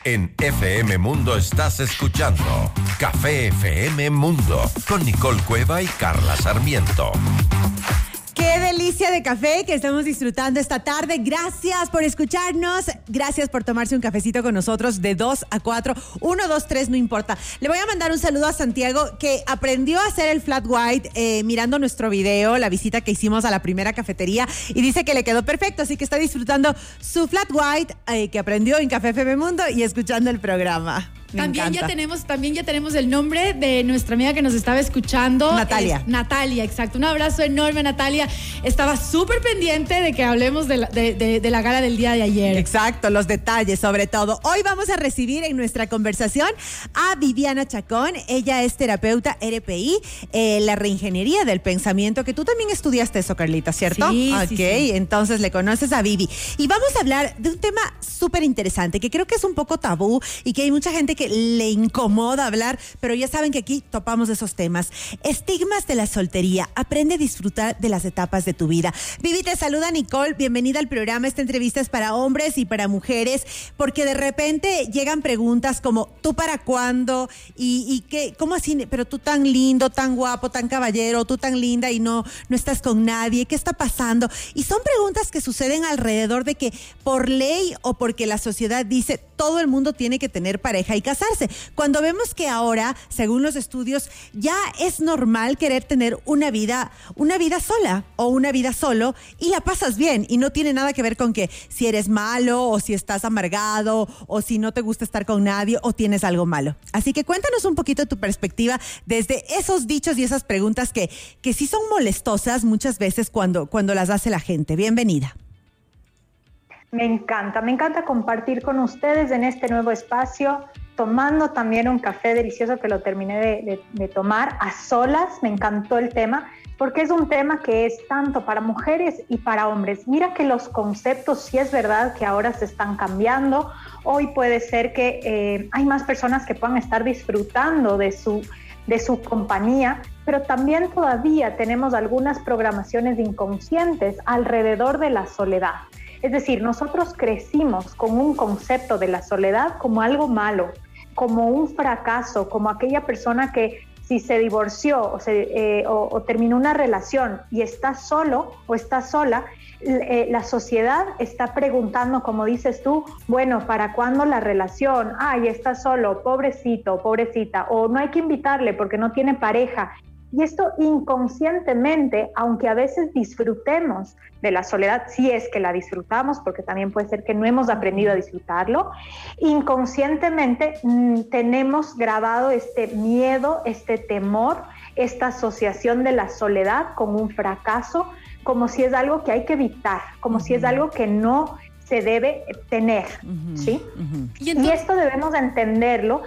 En FM Mundo estás escuchando Café FM Mundo con Nicole Cueva y Carla Sarmiento. Qué delicia de café que estamos disfrutando esta tarde. Gracias por escucharnos. Gracias por tomarse un cafecito con nosotros de 2 a 4. 1, 2, 3, no importa. Le voy a mandar un saludo a Santiago, que aprendió a hacer el flat white mirando nuestro video, la visita que hicimos a la primera cafetería, y dice que le quedó perfecto, así que está disfrutando su flat white que aprendió en Café FM Mundo y escuchando el programa. También ya tenemos el nombre de nuestra amiga que nos estaba escuchando. Natalia. Natalia, exacto. Un abrazo enorme, Natalia. Estaba súper pendiente de que hablemos de la gala del día de ayer. Exacto, los detalles sobre todo. Hoy vamos a recibir en nuestra conversación a Viviana Chacón. Ella es terapeuta RPI, la reingeniería del pensamiento, que tú también estudiaste eso, Carlita, ¿cierto? Sí, Ok, sí. Entonces le conoces a Vivi. Y vamos a hablar de un tema súper interesante, que creo que es un poco tabú y que hay mucha gente que le incomoda hablar, pero ya saben que aquí topamos esos temas. Estigmas de la soltería. Aprende a disfrutar de las etapas de tu vida. Vivi, te saluda Nicole. Bienvenida al programa. Esta entrevista es para hombres y para mujeres, porque de repente llegan preguntas como, ¿tú para cuándo? ¿Y qué? ¿Cómo así? Pero tú tan lindo, tan guapo, tan caballero, tú tan linda y no estás con nadie. ¿Qué está pasando? Y son preguntas que suceden alrededor de que por ley o porque la sociedad dice todo el mundo tiene que tener pareja y casarse. Cuando vemos que ahora, según los estudios, ya es normal querer tener una vida sola o una vida solo y la pasas bien y no tiene nada que ver con que si eres malo o si estás amargado o si no te gusta estar con nadie o tienes algo malo. Así que cuéntanos un poquito tu perspectiva desde esos dichos y esas preguntas que sí son molestosas muchas veces cuando las hace la gente. Bienvenida. Me encanta compartir con ustedes en este nuevo espacio, tomando también un café delicioso que lo terminé de tomar a solas. Me encantó el tema, porque es un tema que es tanto para mujeres y para hombres. Mira que los conceptos sí es verdad que ahora se están cambiando. Hoy puede ser que hay más personas que puedan estar disfrutando de su compañía, pero también todavía tenemos algunas programaciones inconscientes alrededor de la soledad. Es decir, nosotros crecimos con un concepto de la soledad como algo malo, como un fracaso, como aquella persona que si se divorció o terminó una relación y está solo o está sola, la sociedad está preguntando, como dices tú, bueno, ¿para cuándo la relación? Ay, está solo, pobrecito, pobrecita, o no hay que invitarle porque no tiene pareja. Y esto inconscientemente, aunque a veces disfrutemos de la soledad, si es que la disfrutamos, porque también puede ser que no hemos aprendido a disfrutarlo, inconscientemente tenemos grabado este miedo, este temor, esta asociación de la soledad con un fracaso, como si es algo que hay que evitar, como si es algo que no se debe tener, ¿sí? Y esto debemos entenderlo,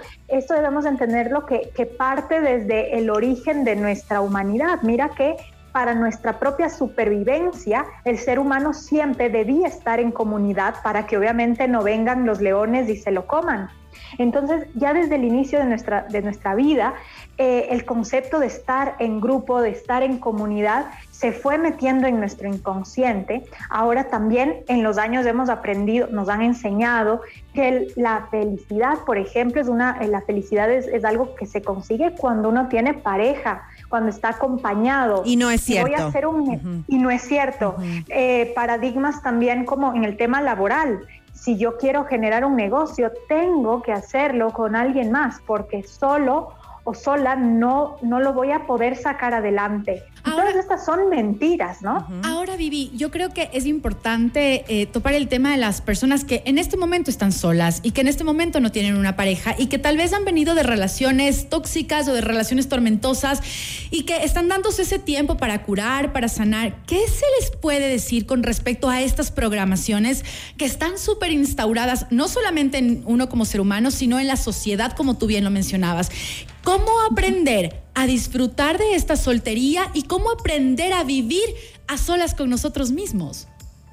que parte desde el origen de nuestra humanidad. Mira que para nuestra propia supervivencia, el ser humano siempre debía estar en comunidad para que obviamente no vengan los leones y se lo coman. Entonces, ya desde el inicio de nuestra vida, el concepto de estar en grupo, de estar en comunidad, se fue metiendo en nuestro inconsciente. Ahora también en los años hemos aprendido, nos han enseñado que la felicidad, por ejemplo, la felicidad es algo que se consigue cuando uno tiene pareja, cuando está acompañado. Y no es cierto. Y no es cierto. Paradigmas también como en el tema laboral. Si yo quiero generar un negocio, tengo que hacerlo con alguien más, porque solo o sola no lo voy a poder sacar adelante. Todas estas son mentiras, ¿no? Ahora, Vivi, yo creo que es importante topar el tema de las personas que en este momento están solas y que en este momento no tienen una pareja y que tal vez han venido de relaciones tóxicas o de relaciones tormentosas y que están dándose ese tiempo para curar, para sanar. ¿Qué se les puede decir con respecto a estas programaciones que están súper instauradas, no solamente en uno como ser humano, sino en la sociedad, como tú bien lo mencionabas? ¿Cómo aprender a disfrutar de esta soltería y cómo aprender a vivir a solas con nosotros mismos?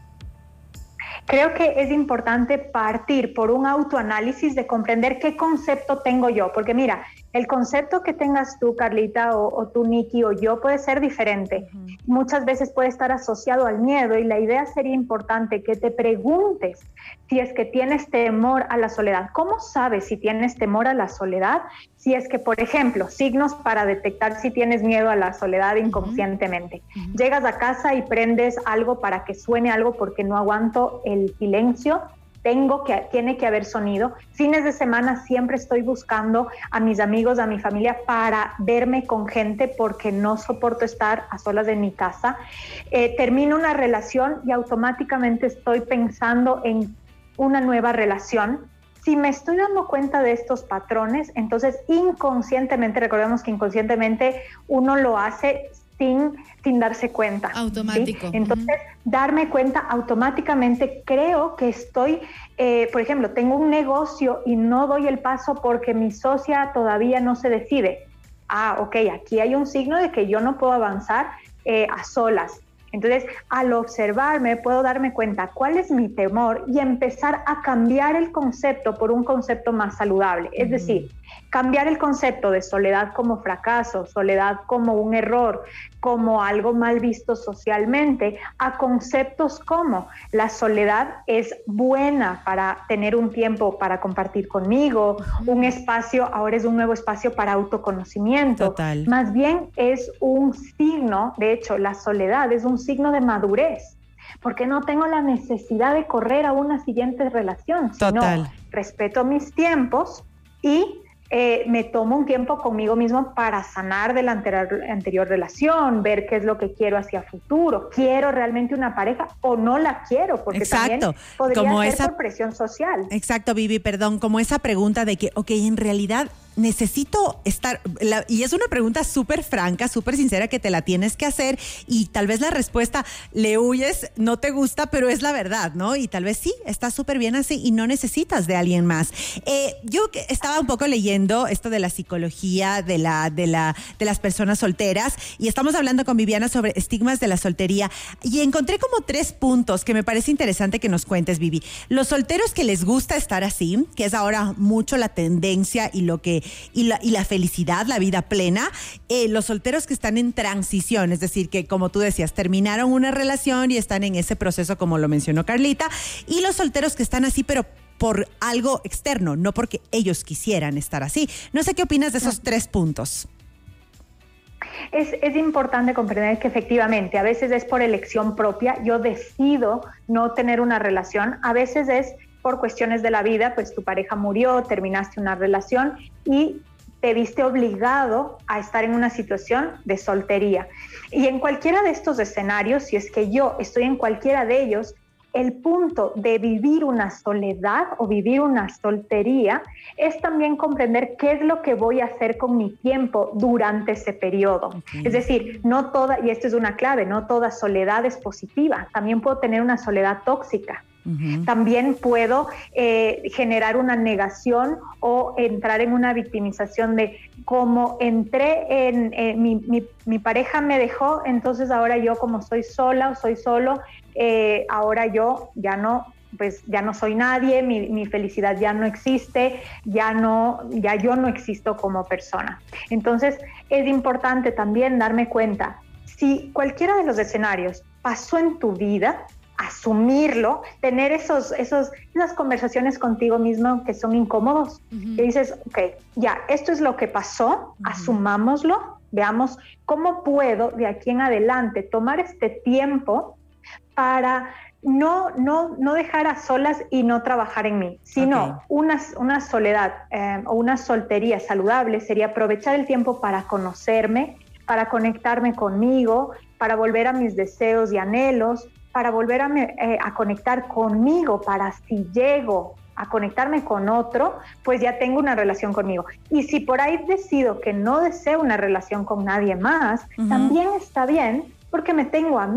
Creo que es importante partir por un autoanálisis de comprender qué concepto tengo yo, porque mira, El concepto que tengas tú, Carlita, o tú, Nikki, o yo, puede ser diferente. Muchas veces puede estar asociado al miedo, y la idea sería importante que te preguntes si es que tienes temor a la soledad. ¿Cómo sabes si tienes temor a la soledad? Si es que, por ejemplo, signos para detectar si tienes miedo a la soledad inconscientemente. Llegas a casa y prendes algo para que suene algo porque no aguanto el silencio. Tiene que haber sonido. Fines de semana siempre estoy buscando a mis amigos, a mi familia, para verme con gente porque no soporto estar a solas en mi casa. Termino una relación y automáticamente estoy pensando en una nueva relación. Si me estoy dando cuenta de estos patrones, entonces inconscientemente, recordemos que inconscientemente uno lo hace sin darse cuenta. Automático. ¿Sí? Entonces, darme cuenta automáticamente, creo que estoy, por ejemplo, tengo un negocio y no doy el paso porque mi socia todavía no se decide. Ok, aquí hay un signo de que yo no puedo avanzar a solas. Entonces, al observarme, puedo darme cuenta cuál es mi temor y empezar a cambiar el concepto por un concepto más saludable. Es decir, cambiar el concepto de soledad como fracaso, soledad como un error, como algo mal visto socialmente, a conceptos como la soledad es buena para tener un tiempo para compartir conmigo, un espacio, ahora es un nuevo espacio para autoconocimiento. Total. Más bien es un signo, de hecho, la soledad es un signo de madurez, porque no tengo la necesidad de correr a una siguiente relación, sino respeto mis tiempos y me tomo un tiempo conmigo mismo para sanar de la anterior relación, ver qué es lo que quiero hacia futuro. ¿Quiero realmente una pareja o no la quiero? Porque también podría como ser por presión social. Exacto, Vivi, perdón, como esa pregunta de que, en realidad necesito estar, y es una pregunta súper franca, súper sincera que te la tienes que hacer, y tal vez la respuesta le huyes, no te gusta, pero es la verdad, ¿no? Y tal vez sí, está súper bien así y no necesitas de alguien más. Yo estaba un poco leyendo esto de la psicología de las personas solteras, y estamos hablando con Viviana sobre estigmas de la soltería, y encontré como 3 puntos que me parece interesante que nos cuentes, Vivi. Los solteros que les gusta estar así, que es ahora mucho la tendencia y la felicidad, la vida plena. Los solteros que están en transición, es decir, que como tú decías, terminaron una relación y están en ese proceso, como lo mencionó Carlita, y los solteros que están así, pero por algo externo, no porque ellos quisieran estar así. No sé qué opinas de esos 3 puntos. Es importante comprender que efectivamente a veces es por elección propia, yo decido no tener una relación, a veces es por cuestiones de la vida, pues tu pareja murió, terminaste una relación y te viste obligado a estar en una situación de soltería. Y en cualquiera de estos escenarios, si es que yo estoy en cualquiera de ellos, el punto de vivir una soledad o vivir una soltería es también comprender qué es lo que voy a hacer con mi tiempo durante ese periodo. Es decir, no toda, y esto es una clave, no toda soledad es positiva. También puedo tener una soledad tóxica. También puedo generar una negación o entrar en una victimización de como entré en mi pareja me dejó, entonces ahora yo como soy sola o soy solo, ahora yo ya no soy nadie, mi felicidad ya no existe, ya yo no existo como persona. Entonces es importante también darme cuenta, si cualquiera de los escenarios pasó en tu vida, asumirlo, tener esas conversaciones contigo mismo que son incómodos, que dices, ya, esto es lo que pasó, asumámoslo, veamos cómo puedo de aquí en adelante tomar este tiempo para no dejar a solas y no trabajar en mí, sino una soledad o una soltería saludable sería aprovechar el tiempo para conocerme, para conectarme conmigo, para volver a mis deseos y anhelos, para volver a conectar conmigo, para si llego a conectarme con otro, pues ya tengo una relación conmigo. Y si por ahí decido que no deseo una relación con nadie más, también está bien, porque me tengo a mí.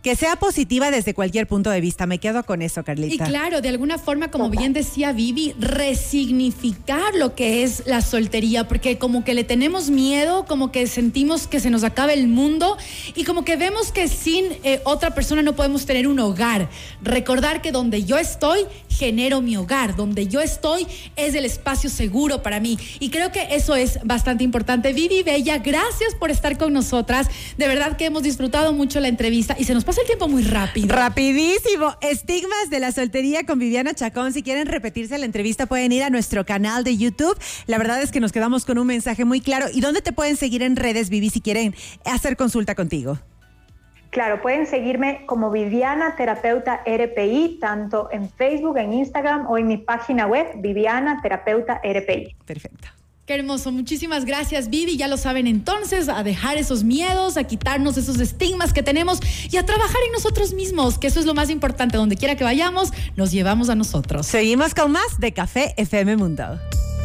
Que sea positiva desde cualquier punto de vista. Me quedo con eso, Carlita. Y claro, de alguna forma, como bien decía Vivi, resignificar lo que es la soltería, porque como que le tenemos miedo, como que sentimos que se nos acaba el mundo y como que vemos que sin otra persona no podemos tener un hogar. Recordar que donde yo estoy, genero mi hogar. Donde yo estoy es el espacio seguro para mí. Y creo que eso es bastante importante. Vivi Bella, gracias por estar con nosotras. De verdad que hemos disfrutado mucho la entrevista y se nos pasa el tiempo muy rápido. Rapidísimo. Estigmas de la soltería con Viviana Chacón. Si quieren repetirse la entrevista, pueden ir a nuestro canal de YouTube. La verdad es que nos quedamos con un mensaje muy claro. ¿Y dónde te pueden seguir en redes, Vivi, si quieren hacer consulta contigo? Claro, pueden seguirme como Viviana Terapeuta RPI, tanto en Facebook, en Instagram o en mi página web, Viviana Terapeuta RPI. Perfecto. Qué hermoso, muchísimas gracias, Vivi. Ya lo saben entonces, a dejar esos miedos, a quitarnos esos estigmas que tenemos y a trabajar en nosotros mismos, que eso es lo más importante. Donde quiera que vayamos, nos llevamos a nosotros. Seguimos con más de Café FM Mundo.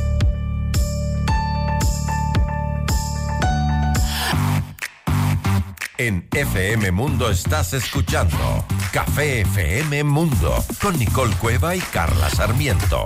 En FM Mundo estás escuchando Café FM Mundo con Nicole Cueva y Carla Sarmiento.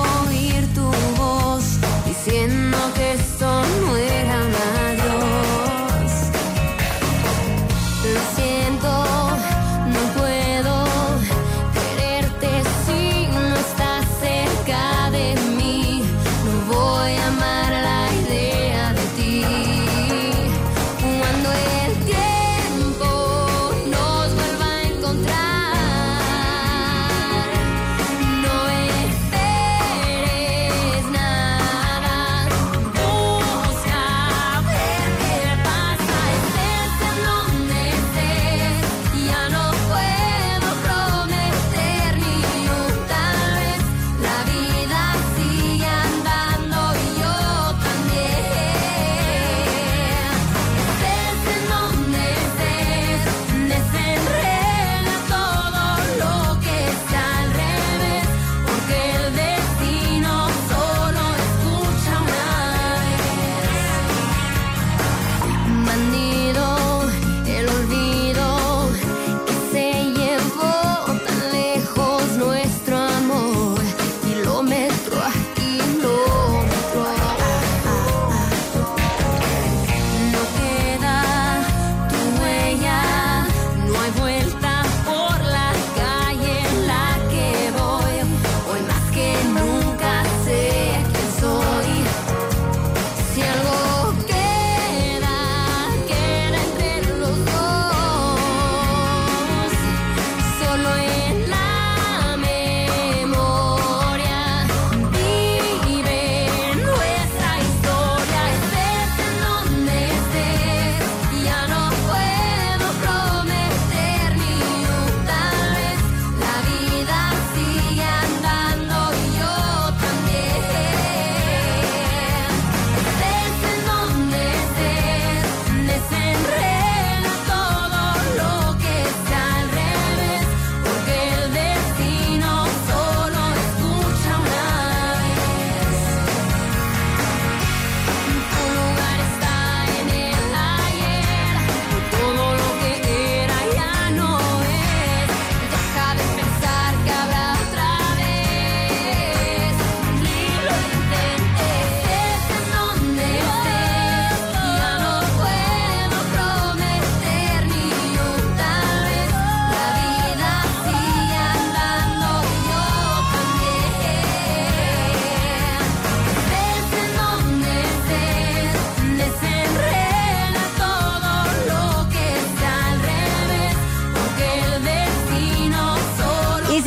Diciendo que esto no era un adiós.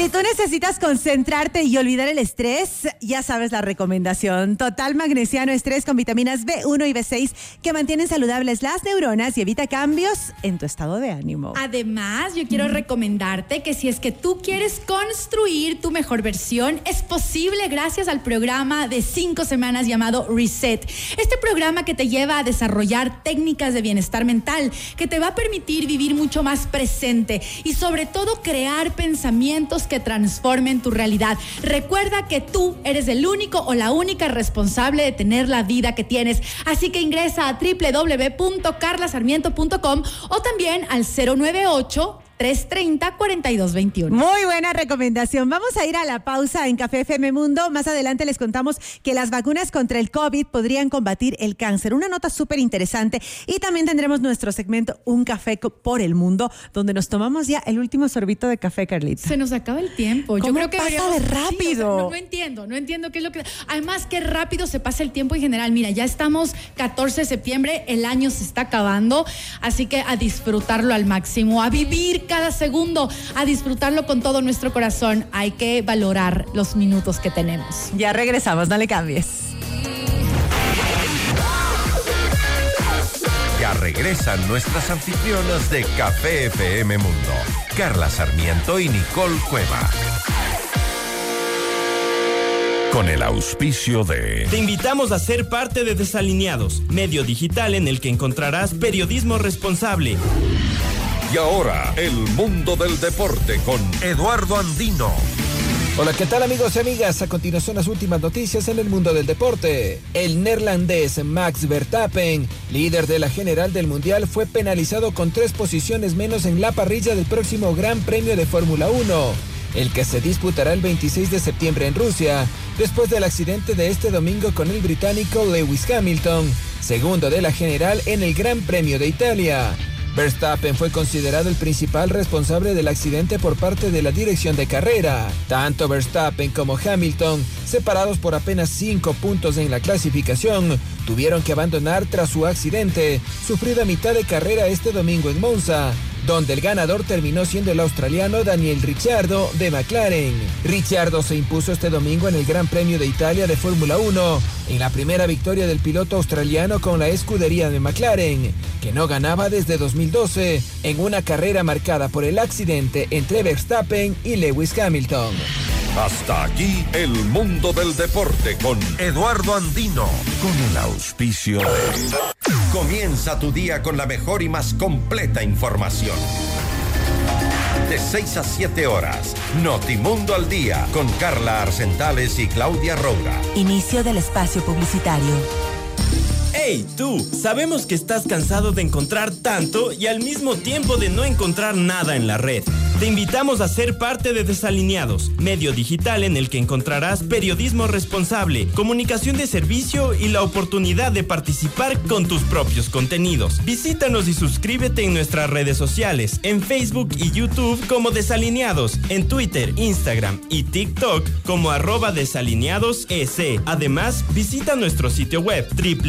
Si tú necesitas concentrarte y olvidar el estrés, ya sabes la recomendación. Total Magnesiano Estrés con vitaminas B1 y B6 que mantienen saludables las neuronas y evita cambios en tu estado de ánimo. Además, yo quiero recomendarte que si es que tú quieres construir tu mejor versión, es posible gracias al programa de 5 semanas llamado Reset. Este programa que te lleva a desarrollar técnicas de bienestar mental, que te va a permitir vivir mucho más presente y sobre todo crear pensamientos que transformen tu realidad. Recuerda que tú eres el único o la única responsable de tener la vida que tienes. Así que ingresa a www.carlasarmiento.com o también al 098-330-4221. Muy buena recomendación. Vamos a ir a la pausa en Café FM Mundo. Más adelante les contamos que las vacunas contra el COVID podrían combatir el cáncer. Una nota súper interesante. Y también tendremos nuestro segmento Un Café por el Mundo, donde nos tomamos ya el último sorbito de café, Carlita. Se nos acaba el tiempo. ¿Cómo Yo creo que pasa de rápido? Sí, no entiendo qué es lo que... Además, qué rápido se pasa el tiempo en general. Mira, ya estamos 14 de septiembre, el año se está acabando, así que a disfrutarlo al máximo, a vivir cada segundo, a disfrutarlo con todo nuestro corazón. Hay que valorar los minutos que tenemos. Ya regresamos, no le cambies. Ya regresan nuestras anfitrionas de Café FM Mundo, Carla Sarmiento y Nicole Cueva. Con el auspicio de... Te invitamos a ser parte de Desalineados, medio digital en el que encontrarás periodismo responsable. Y ahora, el mundo del deporte con Eduardo Andino. Hola, ¿qué tal amigos y amigas? A continuación las últimas noticias en el mundo del deporte. El neerlandés Max Verstappen, líder de la general del Mundial, fue penalizado con 3 posiciones menos en la parrilla del próximo Gran Premio de Fórmula 1, el que se disputará el 26 de septiembre en Rusia, después del accidente de este domingo con el británico Lewis Hamilton, segundo de la general en el Gran Premio de Italia. Verstappen fue considerado el principal responsable del accidente por parte de la dirección de carrera. Tanto Verstappen como Hamilton, separados por apenas 5 puntos en la clasificación, tuvieron que abandonar tras su accidente, sufrido a mitad de carrera este domingo en Monza, donde el ganador terminó siendo el australiano Daniel Ricciardo de McLaren. Ricciardo se impuso este domingo en el Gran Premio de Italia de Fórmula 1, en la primera victoria del piloto australiano con la escudería de McLaren, que no ganaba desde 2012, en una carrera marcada por el accidente entre Verstappen y Lewis Hamilton. Hasta aquí el mundo del deporte con Eduardo Andino, con el auspicio de... Comienza tu día con la mejor y más completa información. De 6 a 7 horas, Notimundo al Día, con Carla Arcentales y Claudia Roura. Inicio del espacio publicitario. ¡Hey, tú! Sabemos que estás cansado de encontrar tanto y al mismo tiempo de no encontrar nada en la red. Te invitamos a ser parte de Desalineados, medio digital en el que encontrarás periodismo responsable, comunicación de servicio y la oportunidad de participar con tus propios contenidos. Visítanos y suscríbete en nuestras redes sociales, en Facebook y YouTube como Desalineados, en Twitter, Instagram y TikTok como @desalineadosec. Además, visita nuestro sitio web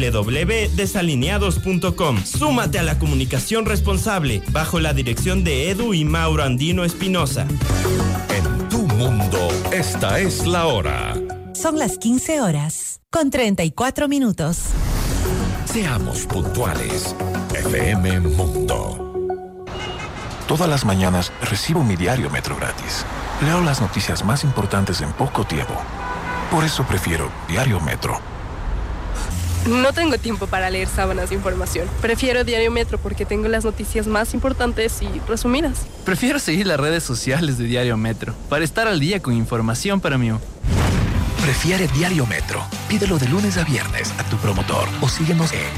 www.desalineados.com. Súmate a la comunicación responsable bajo la dirección de Edu y Mauro Andino Espinosa. En tu mundo, esta es la hora. Son las 15 horas, con 34 minutos. Seamos puntuales. FM Mundo. Todas las mañanas recibo mi diario Metro gratis. Leo las noticias más importantes en poco tiempo. Por eso prefiero Diario Metro. No tengo tiempo para leer sábanas de información. Prefiero Diario Metro porque tengo las noticias más importantes y resumidas. Prefiero seguir las redes sociales de Diario Metro para estar al día con información para mí. Prefiere Diario Metro. Pídelo de lunes a viernes a tu promotor o síguenos en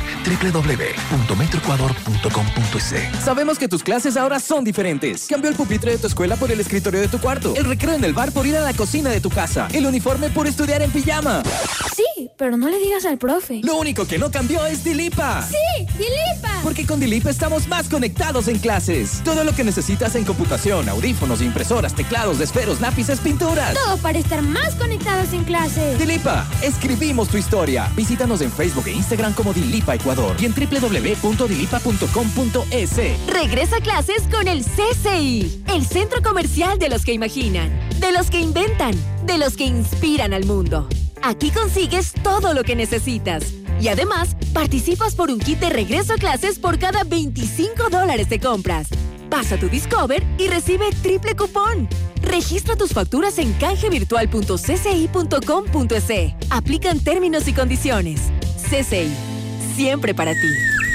www.metroecuador.com.es. Sabemos que tus clases ahora son diferentes. Cambia el pupitre de tu escuela por el escritorio de tu cuarto. El recreo en el bar por ir a la cocina de tu casa. El uniforme por estudiar en pijama. Sí, pero no le digas al profe. Lo único que no cambió es Dilipa. ¡Sí, Dilipa! Porque con Dilipa estamos más conectados en clases. Todo lo que necesitas en computación, audífonos, impresoras, teclados, esferos, lápices, pinturas. Todo para estar más conectados en clases. Dilipa, escribimos tu historia. Visítanos en Facebook e Instagram como Dilipa Ecuador y en www.dilipa.com.es. Regresa a clases con el CCI, el centro comercial de los que imaginan, de los que inventan, de los que inspiran al mundo. Aquí consigues todo lo que necesitas. Y además, participas por un kit de regreso a clases por cada $25 de compras. Pasa tu Discover y recibe triple cupón. Registra tus facturas en canjevirtual.cci.com.es. Aplican términos y condiciones. CCI, siempre para ti.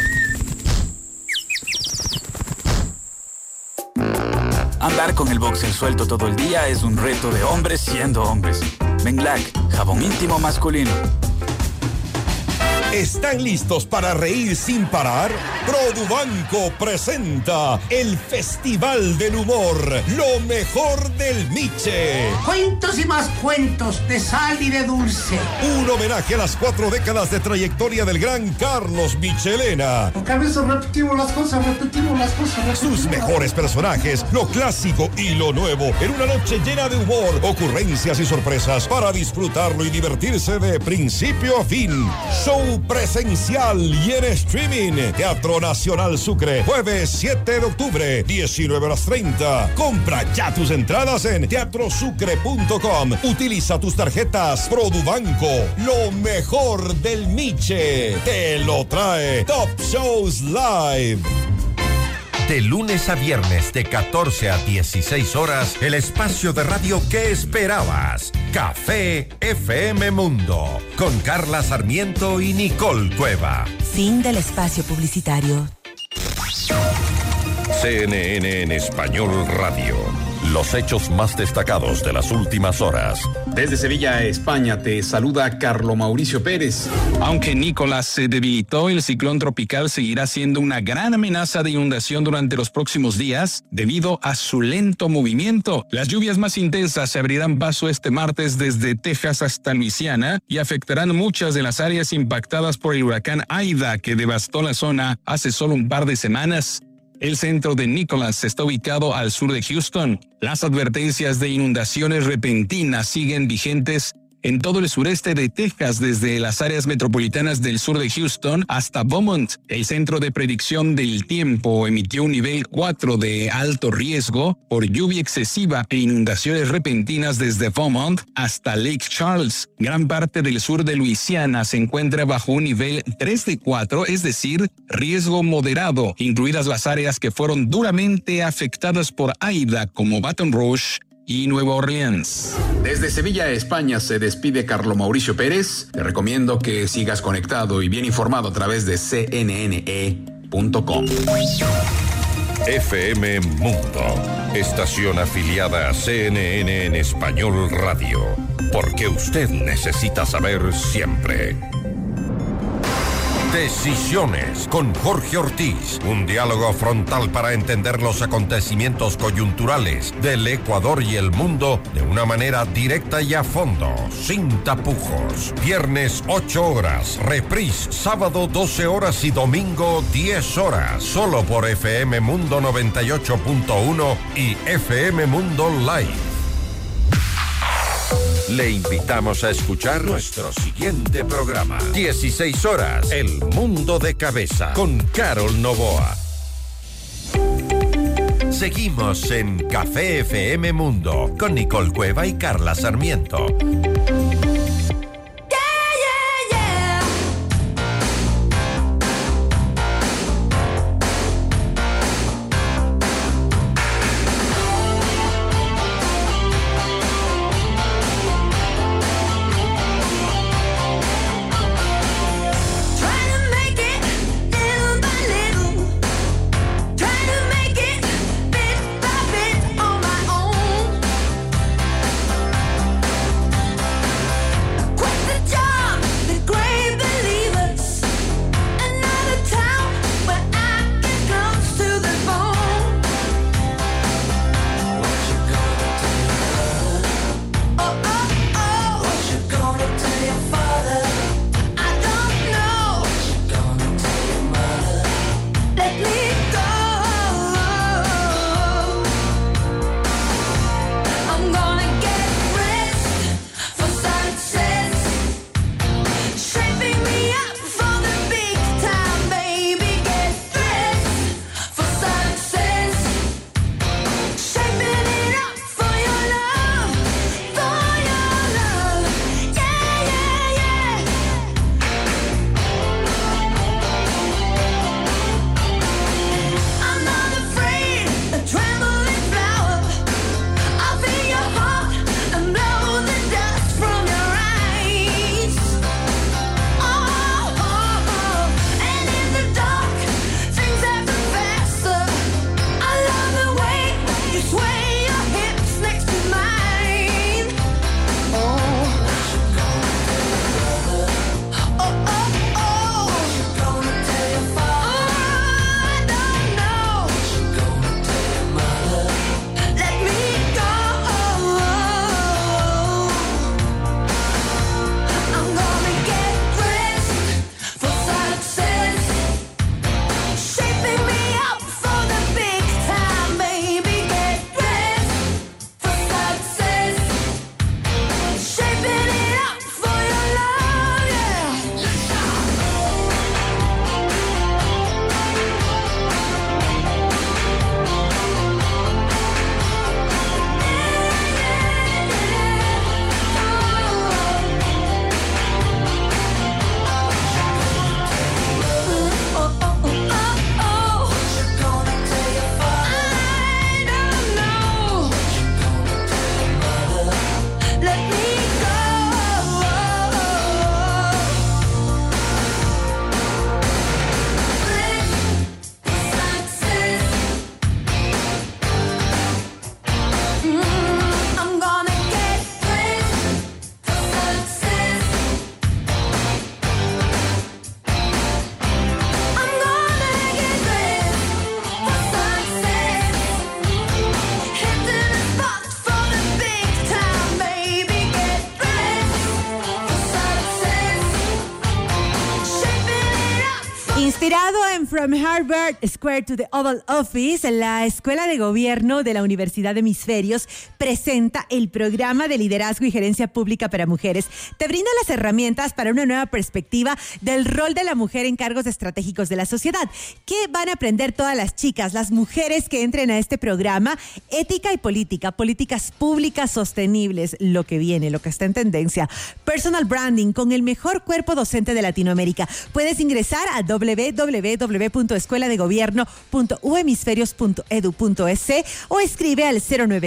Andar con el boxer suelto todo el día es un reto de hombres siendo hombres. Menglac, jabón íntimo masculino. ¿Están listos para reír sin parar? Produbanco presenta el Festival del Humor, lo mejor del Miche. Cuentos y más cuentos de sal y de dulce. Un homenaje a las 4 décadas de trayectoria del gran Carlos Michelena. Porque a veces repetimos las cosas. Sus mejores personajes, lo clásico y lo nuevo, en una noche llena de humor, ocurrencias y sorpresas para disfrutarlo y divertirse de principio a fin. Show presencial y en streaming. Teatro Nacional Sucre, jueves 7 de octubre, 19:30. Compra ya tus entradas en teatrosucre.com. Utiliza tus tarjetas Produbanco. Lo mejor del Miche te lo trae Top Shows Live. De lunes a viernes de 14 a 16 horas, el espacio de radio que esperabas. Café FM Mundo, con Carla Sarmiento y Nicole Cueva. Fin del espacio publicitario. CNN en Español Radio. Los hechos más destacados de las últimas horas. Desde Sevilla, España, te saluda Carlo Mauricio Pérez. Aunque Nicolás se debilitó, el ciclón tropical seguirá siendo una gran amenaza de inundación durante los próximos días debido a su lento movimiento. Las lluvias más intensas se abrirán paso este martes desde Texas hasta Luisiana y afectarán muchas de las áreas impactadas por el huracán Aida, que devastó la zona hace solo un par de semanas. El centro de Nicholas está ubicado al sur de Houston. Las advertencias de inundaciones repentinas siguen vigentes en todo el sureste de Texas, desde las áreas metropolitanas del sur de Houston hasta Beaumont. El Centro de Predicción del Tiempo emitió un nivel 4 de alto riesgo por lluvia excesiva e inundaciones repentinas desde Beaumont hasta Lake Charles. Gran parte del sur de Luisiana se encuentra bajo un nivel 3 de 4, es decir, riesgo moderado, incluidas las áreas que fueron duramente afectadas por Aida, como Baton Rouge y Nueva Orleans. Desde Sevilla, España, se despide Carlo Mauricio Pérez. Te recomiendo que sigas conectado y bien informado a través de cnne.com. FM Mundo, estación afiliada a CNN en Español Radio, porque usted necesita saber siempre. Decisiones con Jorge Ortiz. Un diálogo frontal para entender los acontecimientos coyunturales del Ecuador y el mundo de una manera directa y a fondo, sin tapujos. Viernes 8 horas, reprise sábado 12 horas y domingo 10 horas. Solo por FM Mundo 98.1 y FM Mundo Live. Le invitamos a escuchar nuestro siguiente programa. 16 horas, El Mundo de Cabeza, con Carol Novoa. Seguimos en Café FM Mundo, con Nicole Cueva y Carla Sarmiento. Inspirado en From Harvard Square to the Oval Office, la Escuela de Gobierno de la Universidad de Hemisferios presenta el programa de liderazgo y gerencia pública para mujeres. Te brinda las herramientas para una nueva perspectiva del rol de la mujer en cargos estratégicos de la sociedad. ¿Qué van a aprender todas las chicas, las mujeres que entren a este programa? Ética y política, políticas públicas sostenibles, lo que viene, lo que está en tendencia. Personal branding con el mejor cuerpo docente de Latinoamérica. Puedes ingresar a www.escueladegobierno.uhemisferios.edu.es o escribe al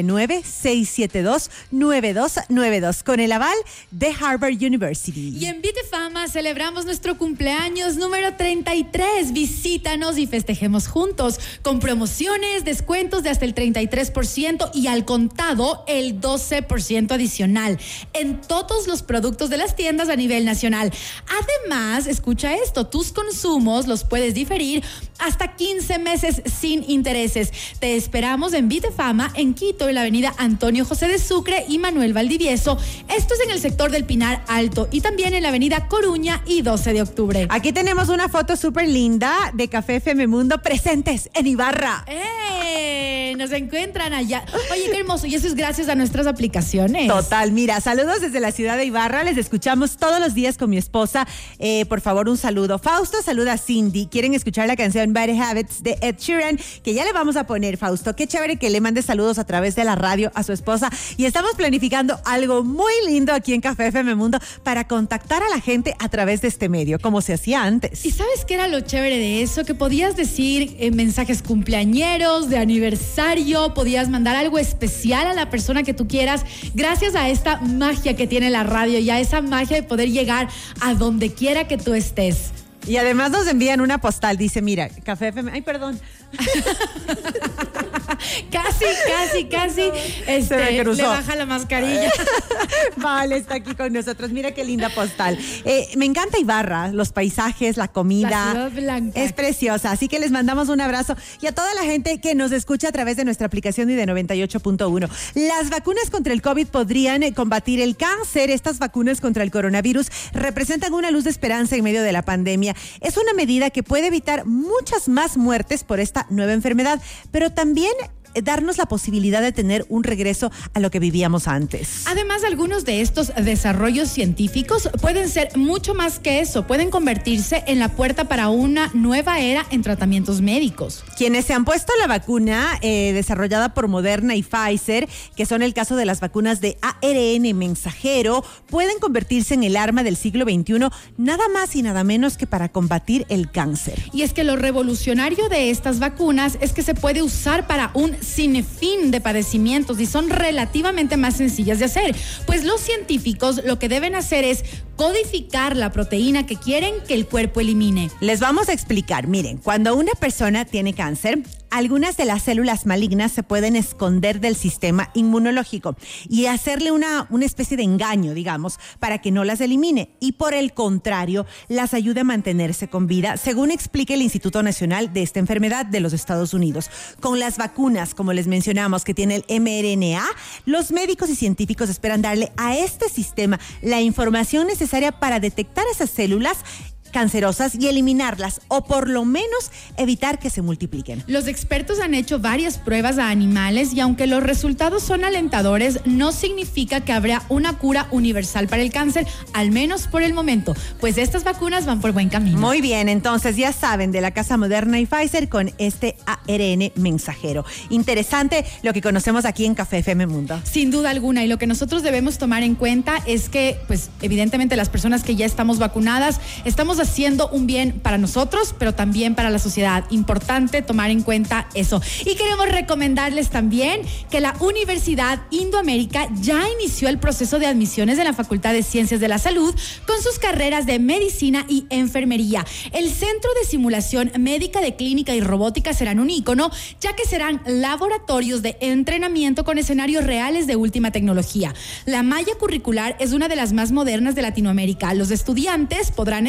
099-672-9292 con el aval de Harvard University. Y en Vitefama celebramos nuestro cumpleaños número 33. Visítanos y festejemos juntos con promociones, descuentos de hasta el 33% y al contado el 12% adicional en todos los productos de las tiendas a nivel nacional. Además, escucha esto, tus consumos los puedes diferir hasta 15 meses sin intereses. Te esperamos en Vitefama, en Quito, en la avenida Antonio José de Sucre y Manuel Valdivieso. Esto es en el sector del Pinar Alto y también en la avenida Coruña y 12 de octubre. Aquí tenemos una foto súper linda de Café FM Mundo presentes en Ibarra. Nos encuentran allá. Oye, qué hermoso. Y eso es gracias a nuestras aplicaciones. Total, mira, saludos desde la ciudad de Ibarra. Les escuchamos todos los días con mi esposa. Por favor, un saludo. Fausto saluda a Cindy. Quieren escuchar la canción Bad Habits de Ed Sheeran, que ya le vamos a poner, Fausto. Qué chévere que le mande saludos a través de la radio a su esposa. Y estamos planificando algo muy lindo aquí en Café FM Mundo para contactar a la gente a través de este medio, como se hacía antes. ¿Y sabes qué era lo chévere de eso? Que podías decir mensajes cumpleañeros, de aniversario, podías mandar algo especial a la persona que tú quieras, gracias a esta magia que tiene la radio y a esa magia de poder llegar a donde quiera que tú estés. Y además nos envían una postal, dice, mira, Café FM, ay, perdón. Casi. Le baja la mascarilla. Vale, está aquí con nosotros. Mira qué linda postal. Me encanta Ibarra, los paisajes, la comida. La ciudad blanca. Es preciosa. Así que les mandamos un abrazo. Y a toda la gente que nos escucha a través de nuestra aplicación y de 98.1. Las vacunas contra el COVID podrían combatir el cáncer. Estas vacunas contra el coronavirus representan una luz de esperanza en medio de la pandemia. Es una medida que puede evitar muchas más muertes por esta nueva enfermedad, pero también darnos la posibilidad de tener un regreso a lo que vivíamos antes. Además, algunos de estos desarrollos científicos pueden ser mucho más que eso, pueden convertirse en la puerta para una nueva era en tratamientos médicos. Quienes se han puesto la vacuna desarrollada por Moderna y Pfizer, que son el caso de las vacunas de ARN mensajero, pueden convertirse en el arma del siglo XXI, nada más y nada menos que para combatir el cáncer. Y es que lo revolucionario de estas vacunas es que se puede usar para un sinfín de padecimientos y son relativamente más sencillas de hacer, pues los científicos lo que deben hacer es codificar la proteína que quieren que el cuerpo elimine. Les vamos a explicar, miren, cuando una persona tiene cáncer, algunas de las células malignas se pueden esconder del sistema inmunológico y hacerle una especie de engaño, digamos, para que no las elimine y por el contrario, las ayude a mantenerse con vida, según explica el Instituto Nacional de esta enfermedad de los Estados Unidos. Con las vacunas, como les mencionamos, que tiene el mRNA, los médicos y científicos esperan darle a este sistema la información necesaria para detectar esas células cancerosas y eliminarlas o por lo menos evitar que se multipliquen. Los expertos han hecho varias pruebas a animales y aunque los resultados son alentadores, no significa que habrá una cura universal para el cáncer, al menos por el momento, pues estas vacunas van por buen camino. Muy bien, entonces ya saben de la casa Moderna y Pfizer con este ARN mensajero. Interesante lo que conocemos aquí en Café FM Mundo. Sin duda alguna, y lo que nosotros debemos tomar en cuenta es que, pues evidentemente las personas que ya estamos vacunadas, estamos haciendo un bien para nosotros, pero también para la sociedad. Importante tomar en cuenta eso. Y queremos recomendarles también que la Universidad Indoamérica ya inició el proceso de admisiones de la Facultad de Ciencias de la Salud con sus carreras de medicina y enfermería. El Centro de Simulación Médica de Clínica y Robótica serán un ícono, ya que serán laboratorios de entrenamiento con escenarios reales de última tecnología. La malla curricular es una de las más modernas de Latinoamérica. Los estudiantes podrán especializarse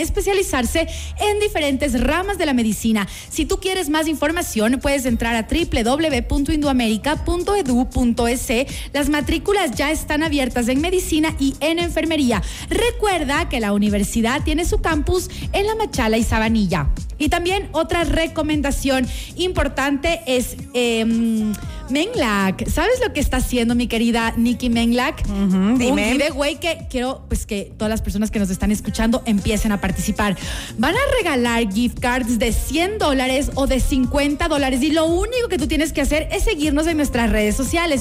especializarse en diferentes ramas de la medicina. Si tú quieres más información, puedes entrar a www.indoamerica.edu.es. Las matrículas ya están abiertas en medicina y en enfermería. Recuerda que la universidad tiene su campus en La Machala y Sabanilla. Y también otra recomendación importante es Menlac. ¿Sabes lo que está haciendo mi querida Nikki Menlac? Dime. Un giveaway que quiero pues que todas las personas que nos están escuchando empiecen a participar. Van a regalar gift cards de $100 o de $50 y lo único que tú tienes que hacer es seguirnos en nuestras redes sociales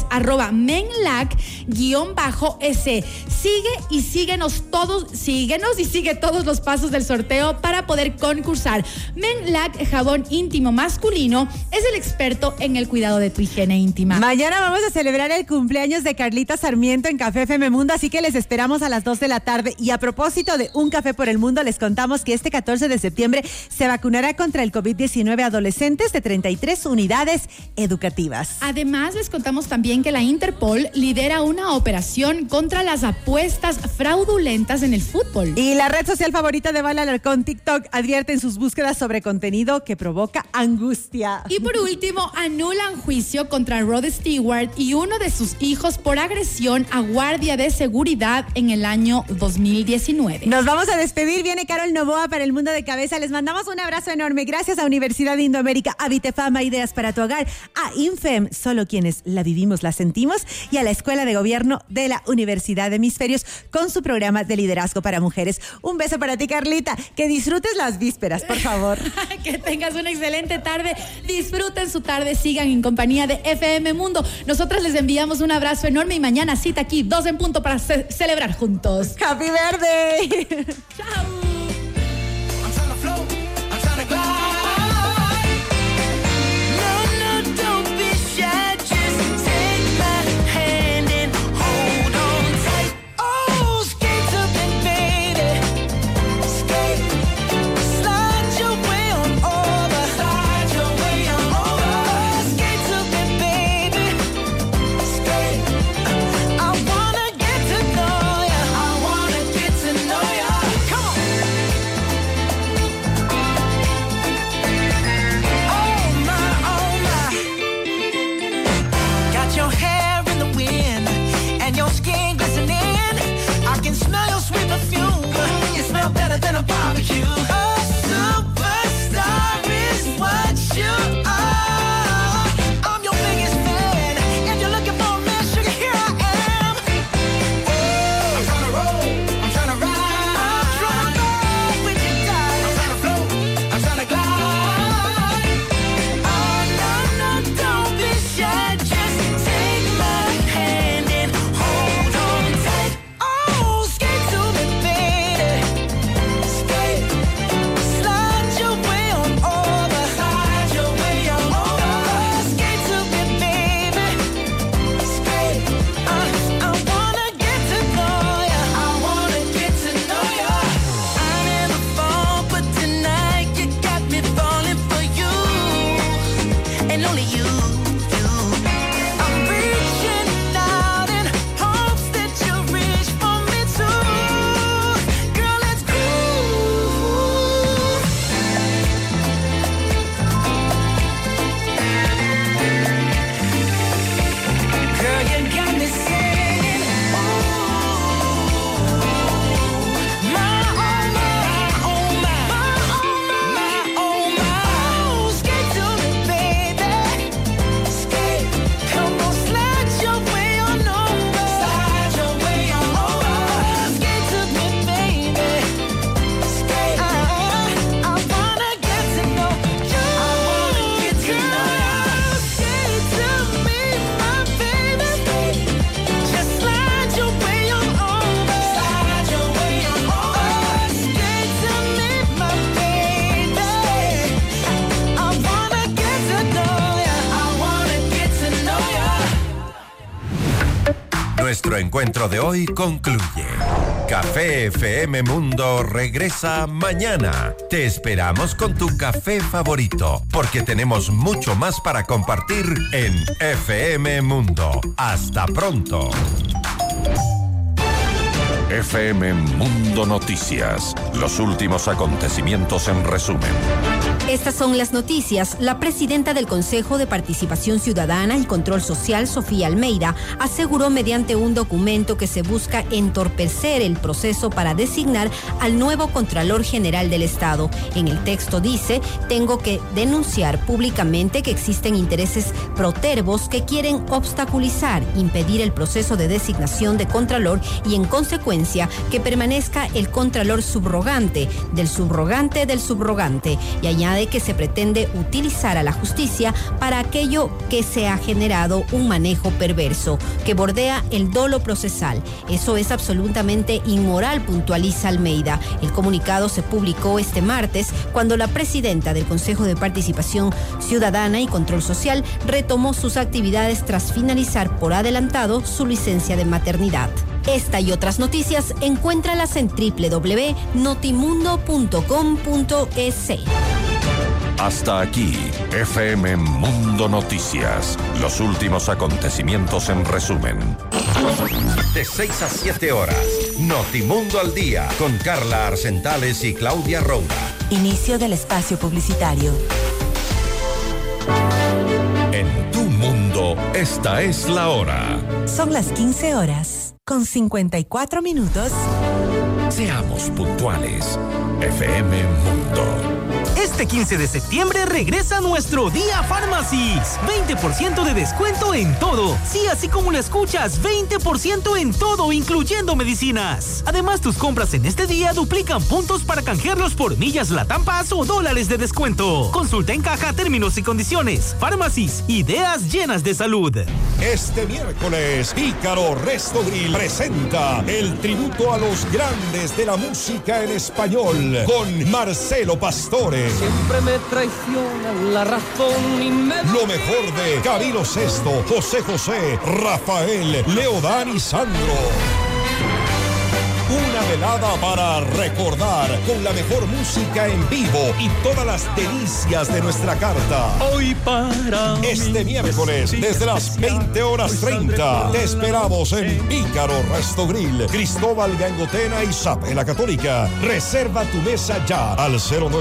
@menlac_s. Síguenos y sigue todos los pasos del sorteo para poder concursar. Menlac Jabón Íntimo Masculino es el experto en el cuidado de tu higiene íntima. Mañana vamos a celebrar el cumpleaños de Carlita Sarmiento en Café FM Mundo, así que les esperamos a las 2 de la tarde. Y a propósito de Un Café por el Mundo, les contamos que este 14 de septiembre se vacunará contra el COVID-19 a adolescentes de 33 unidades educativas. Además, les contamos también que la Interpol lidera una operación contra las apuestas fraudulentas en el fútbol. Y la red social favorita de Val Alarcón, TikTok, advierte en sus búsquedas sobre contenido que provoca angustia. Y por último, anulan juicio contra Rod Stewart y uno de sus hijos por agresión a guardia de seguridad en el año 2019. Nos vamos a despedir. Viene Carol Novoa para El Mundo de Cabeza. Les mandamos un abrazo enorme. Gracias a Universidad de Indoamérica, a Vitefama, Ideas para tu Hogar, a Infem, solo quienes la vivimos la sentimos, y a la Escuela de Gobierno de la Universidad de Hemisferios con su programa de liderazgo para mujeres. Un beso para ti, Carlita. Que disfrutes las vísperas, por favor. Que tengas una excelente tarde. Disfruten su tarde. Sigan en compañía de FM Mundo. Nosotras les enviamos un abrazo enorme y mañana cita aquí 2 en punto para celebrar juntos. ¡Happy Birthday! ¡Chao! Nuestro encuentro de hoy concluye. Café FM Mundo regresa mañana. Te esperamos con tu café favorito, porque tenemos mucho más para compartir en FM Mundo. Hasta pronto. FM Mundo Noticias. Los últimos acontecimientos en resumen. Estas son las noticias. La presidenta del Consejo de Participación Ciudadana y Control Social, Sofía Almeida, aseguró mediante un documento que se busca entorpecer el proceso para designar al nuevo Contralor General del Estado. En el texto dice: tengo que denunciar públicamente que existen intereses protervos que quieren obstaculizar, impedir el proceso de designación de Contralor y, en consecuencia, que permanezca el Contralor subrogante del subrogante del subrogante. Y añade que se pretende utilizar a la justicia para aquello que se ha generado un manejo perverso, que bordea el dolo procesal. Eso es absolutamente inmoral, puntualiza Almeida. El comunicado se publicó este martes cuando la presidenta del Consejo de Participación Ciudadana y Control Social retomó sus actividades tras finalizar por adelantado su licencia de maternidad. Esta y otras noticias encuéntralas en www.notimundo.com.es. Hasta aquí, FM Mundo Noticias. Los últimos acontecimientos en resumen. De 6 a 7 horas, Notimundo al Día, con Carla Arcentales y Claudia Roura. Inicio del espacio publicitario. En tu mundo, esta es la hora. Son las 15 horas, con 54 minutos. Seamos puntuales. FM Mundo. Este 15 de septiembre regresa nuestro Día Pharmacies. 20% de descuento en todo. Sí, así como lo escuchas, 20% en todo, incluyendo medicinas. Además, tus compras en este día duplican puntos para canjearlos por millas Latam Pass o dólares de descuento. Consulta en caja términos y condiciones. Pharmacies, ideas llenas de salud. Este miércoles, Pícaro Resto Grill presenta el tributo a los grandes de la música en español con Marcelo Pastore. Siempre me traiciona la razón y me... Lo mejor de Camilo Sesto, José José, Rafael, Leodán y Sandro. Una velada para recordar con la mejor música en vivo y todas las delicias de nuestra carta. Hoy para este miércoles, desde las 20:30, te esperamos en Pícaro Resto Grill, Cristóbal Gangotena y Sape la Católica. Reserva tu mesa ya al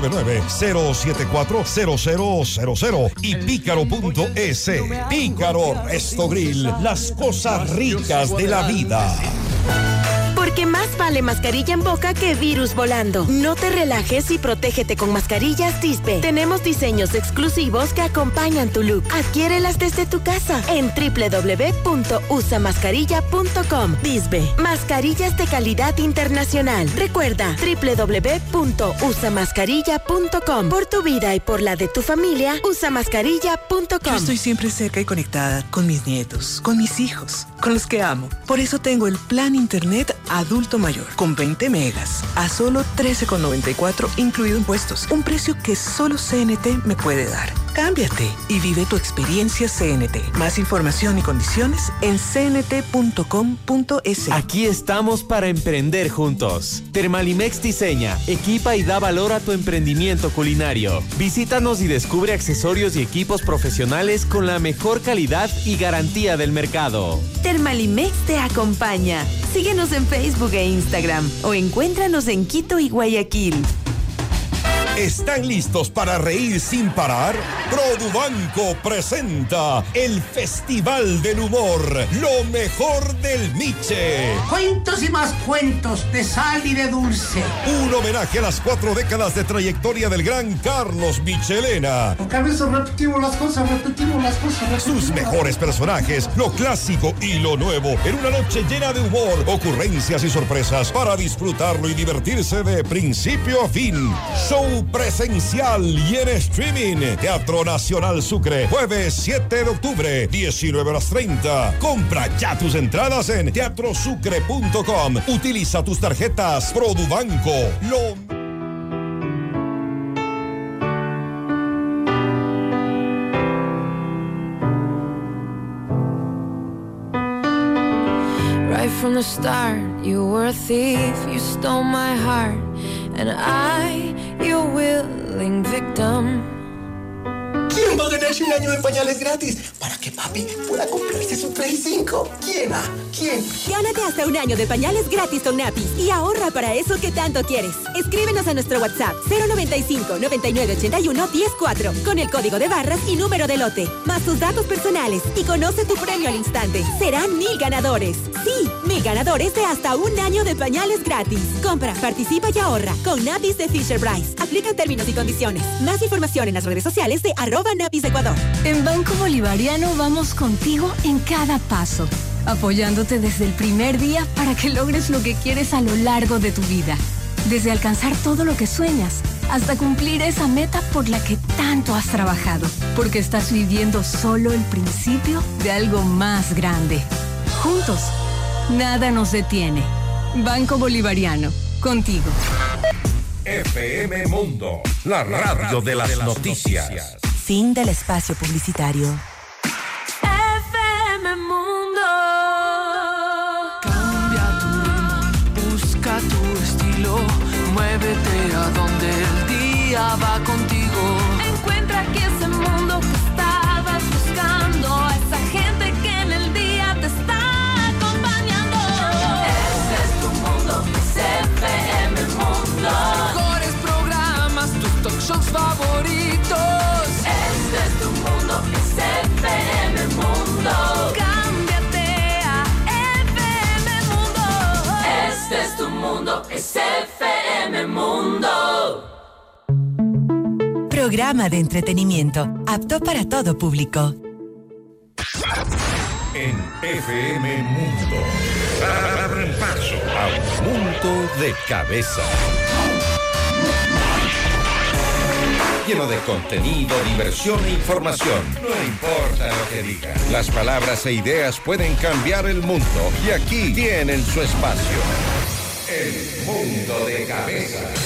099-074-0000 y pícaro.es. Pícaro Resto Grill, las cosas ricas de la vida. Porque más vale mascarilla en boca que virus volando. No te relajes y protégete con mascarillas Dispe. Tenemos diseños exclusivos que acompañan tu look. Adquiérelas desde tu casa en www.usamascarilla.com. Dispe, mascarillas de calidad internacional. Recuerda, www.usamascarilla.com. Por tu vida y por la de tu familia, usamascarilla.com. Yo estoy siempre cerca y conectada con mis nietos, con mis hijos, con los que amo. Por eso tengo el plan internet adulto mayor, con 20 megas, a solo $13,94 incluido impuestos. Un precio que solo CNT me puede dar. Cámbiate y vive tu experiencia CNT. Más información y condiciones en cnt.com.es. Aquí estamos para emprender juntos. Thermalimex diseña, equipa y da valor a tu emprendimiento culinario. Visítanos y descubre accesorios y equipos profesionales con la mejor calidad y garantía del mercado. Thermalimex te acompaña. Síguenos en Facebook e Instagram o encuéntranos en Quito y Guayaquil. ¿Están listos para reír sin parar? Produbanco presenta el Festival del Humor, lo mejor del Miche. Cuentos y más cuentos de sal y de dulce. Un homenaje a las 4 décadas de trayectoria del gran Carlos Michelena. Porque a veces repetimos las cosas. Sus mejores personajes, lo clásico y lo nuevo, en una noche llena de humor, ocurrencias y sorpresas para disfrutarlo y divertirse de principio a fin. Show presencial y en streaming. Teatro Nacional Sucre, jueves 7 de octubre, 19:30. Compra ya tus entradas en teatrosucre.com. Utiliza tus tarjetas Produbanco. Right from the start, you were a thief, you stole my heart, and I, your willing victim. ¿Quién va va a ganarse un año de pañales gratis para que papi pueda comprarse su Play 5. ¿Quién? Gánate hasta un año de pañales gratis con Napis y ahorra para eso que tanto quieres. Escríbenos a nuestro WhatsApp 095-9981-104 con el código de barras y número de lote, más tus datos personales y conoce tu premio al instante. Serán 1000 ganadores. Sí, 1000 ganadores de hasta un año de pañales gratis. Compra, participa y ahorra con Napis de Fisher Price. Aplican términos y condiciones. Más información en las redes sociales de @NapisEcuador. En Banco Bolivariano vamos contigo en cada paso, apoyándote desde el primer día para que logres lo que quieres a lo largo de tu vida. Desde alcanzar todo lo que sueñas hasta cumplir esa meta por la que tanto has trabajado, porque estás viviendo solo el principio de algo más grande. Juntos, nada nos detiene. Banco Bolivariano, contigo. FM Mundo, la radio de las noticias. Fin del espacio publicitario. FM Mundo. Cambia tu ritmo, busca tu estilo, muévete a donde el día va contigo. Encuentra aquí ese mundo que estabas buscando, a esa gente que en el día te está acompañando. Este es tu mundo, FM Mundo. Mejores programas, tus talk shows favoritos. Este es tu mundo, FM Mundo. Cámbiate a FM Mundo. Este es tu mundo, FM Mundo. Programa de entretenimiento apto para todo público. En FM Mundo. Abren paso a un mundo de cabeza. Lleno de contenido, diversión e información. No importa lo que digan. Las palabras e ideas pueden cambiar el mundo y aquí tienen su espacio. El mundo de cabeza.